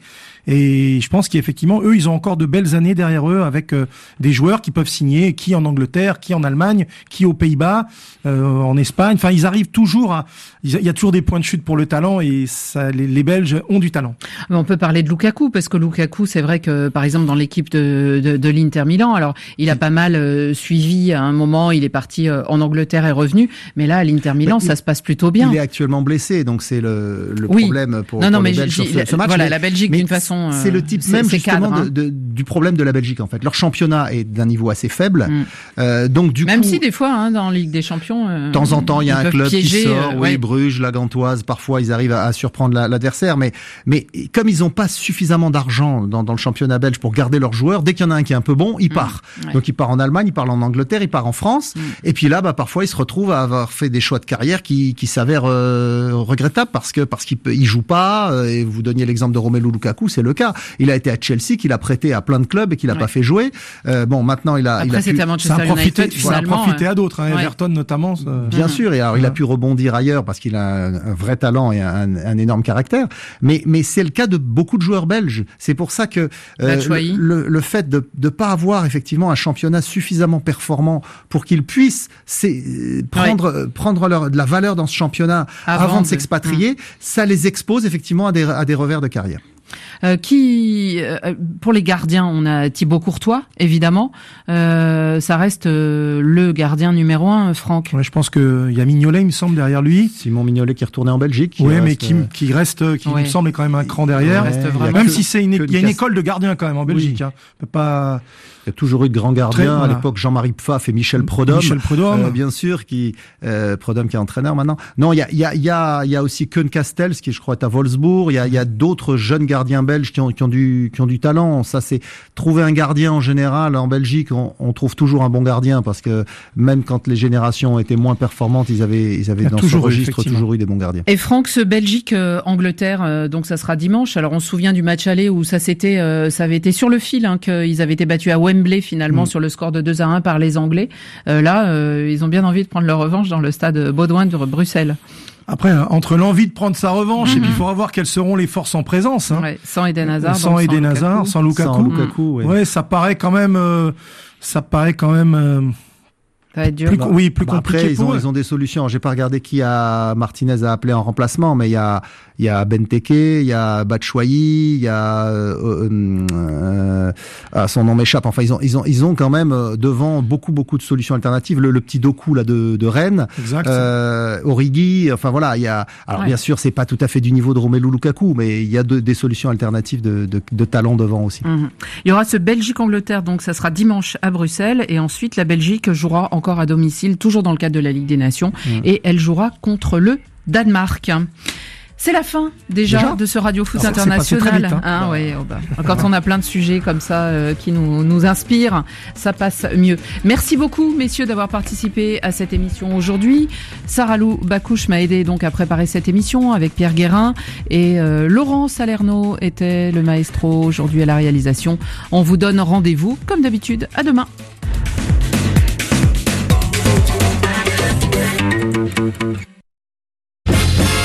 Et je pense qu'effectivement, eux, ils ont encore de belles années derrière eux avec euh, des joueurs qui peuvent signer, qui en Angleterre, qui en Allemagne, qui aux Pays-Bas, euh, en Espagne. Enfin, ils arrivent toujours à... Il y a toujours des points de chute pour le talent et ça, les, les Belges ont du talent. Mais on peut parler de Lukaku, parce que Lukaku, c'est vrai que, par exemple, dans l'équipe de, de, de l'Inter Milan, alors, il a pas mal euh, suivi à un moment, il est parti euh, en Angleterre et revenu, mais là, à l'Inter Milan, mais ça il, se passe plutôt bien. Il est actuellement blessé, donc c'est le, le oui. problème pour, non, non, pour mais les Belges sur ce, ce match. Voilà, mais, la Belgique, d'une façon... C'est le type même justement cadre, hein. de, de, du problème de la Belgique en fait. Leur championnat est d'un niveau assez faible, mm. euh, donc du même coup, si des fois hein, dans Ligue des Champions, euh, de temps en temps il y a un club piéger, qui sort, euh, oui, ouais. Bruges, la Gantoise, parfois ils arrivent à, à surprendre la, l'adversaire, mais mais comme ils n'ont pas suffisamment d'argent dans, dans le championnat belge pour garder leurs joueurs, dès qu'il y en a un qui est un peu bon, il mm. part. Ouais. Donc il part en Allemagne, il part en Angleterre, il part en France, mm. et puis là bah parfois il se retrouve à avoir fait des choix de carrière qui qui s'avèrent euh, regrettables parce que parce qu'il il joue pas. Euh, et vous donniez l'exemple de Romelu Lukaku, c'est le cas. Il a été à Chelsea, qu'il a prêté à plein de clubs et qu'il a ouais. pas fait jouer. Euh, bon, maintenant il a, Après, il a pu, à Manchester ça a profité, United, ça a profité euh... à d'autres, hein, ouais. Everton notamment. Ça... Bien mmh. sûr, et alors il a pu rebondir ailleurs parce qu'il a un, un vrai talent et un, un énorme caractère. Mais mais c'est le cas de beaucoup de joueurs belges. C'est pour ça que euh, le, le fait de de pas avoir effectivement un championnat suffisamment performant pour qu'ils puissent c'est, prendre ouais. prendre leur, de la valeur dans ce championnat avant, avant de, de s'expatrier, mmh. ça les expose effectivement à des à des revers de carrière. Euh, qui, euh, pour les gardiens, on a Thibaut Courtois, évidemment. Euh, ça reste euh, le gardien numéro un, Franck. Ouais, je pense que il y a Mignolet, il me semble, derrière lui. Simon Mignolet qui est retourné en Belgique. Oui, mais reste, qui, qui reste, qui ouais. me semble est quand même un cran derrière. Ouais, même que, si c'est une, il y a une école de gardiens quand même en Belgique. Oui. Hein. On peut pas. Il y a toujours eu de grands gardiens. Très, voilà. À l'époque, Jean-Marie Pfaff et Michel Prudhomme. Michel Prudhomme. Euh, bien sûr, qui, euh, Prudhomme qui est entraîneur maintenant. Non, il y a, il y a, il y a, il y a aussi Koen Kastels, qui, je crois, est à Wolfsburg. Il y a, il y a d'autres jeunes gardiens belges qui ont, qui ont du, qui ont du talent. Ça, c'est, trouver un gardien en général, en Belgique, on, on trouve toujours un bon gardien parce que même quand les générations étaient moins performantes, ils avaient, ils avaient dans ce registre toujours eu des bons gardiens. Et Franck, ce Belgique-Angleterre, euh, donc ça sera dimanche. Alors, on se souvient du match aller où ça s'était, euh, ça avait été sur le fil, hein, qu'ils avaient été battus à Wembley, finalement, mmh. sur le score de deux à un par les Anglais. Euh, là, euh, ils ont bien envie de prendre leur revanche dans le stade Baudouin de Bruxelles. Après, entre l'envie de prendre sa revanche mmh. et puis il faudra voir quelles seront les forces en présence. Hein. Ouais, sans Eden Hazard, sans Eden Hazard, sans Lukaku. Sans Lukaku, ouais. ouais, ça paraît quand même, euh, ça paraît quand même. Euh, Ça va être dur. Plus, bah, oui, plus bah compliqué. Après, ils pour ont, eux. ils ont des solutions. J'ai pas regardé qui a Martinez a appelé en remplacement, mais il y a, il y a Benteke, il y a Batshuayi, il y a, euh, euh, euh, son nom m'échappe. Enfin, ils ont, ils ont, ils ont quand même devant beaucoup, beaucoup de solutions alternatives. Le, le petit Doku là de, de Rennes, exact. Euh, Origi. Enfin voilà, il y a. Alors ouais. bien sûr, c'est pas tout à fait du niveau de Romelu Lukaku, mais il y a de, des solutions alternatives de, de, de talent devant aussi. Mmh. Il y aura ce Belgique-Angleterre, donc ça sera dimanche à Bruxelles, et ensuite la Belgique jouera encore à domicile, toujours dans le cadre de la Ligue des Nations, mmh. et elle jouera contre le Danemark. C'est la fin déjà, déjà de ce Radio Foot Alors, International. Vite, hein. Hein, ouais, oh bah, quand on a plein de sujets comme ça euh, qui nous, nous inspirent, ça passe mieux. Merci beaucoup, messieurs, d'avoir participé à cette émission aujourd'hui. Sarah-Lou Bakouche m'a aidé donc à préparer cette émission avec Pierre Guérin, et euh, Laurent Salerno était le maestro aujourd'hui à la réalisation. On vous donne rendez-vous, comme d'habitude, à demain. Thank you.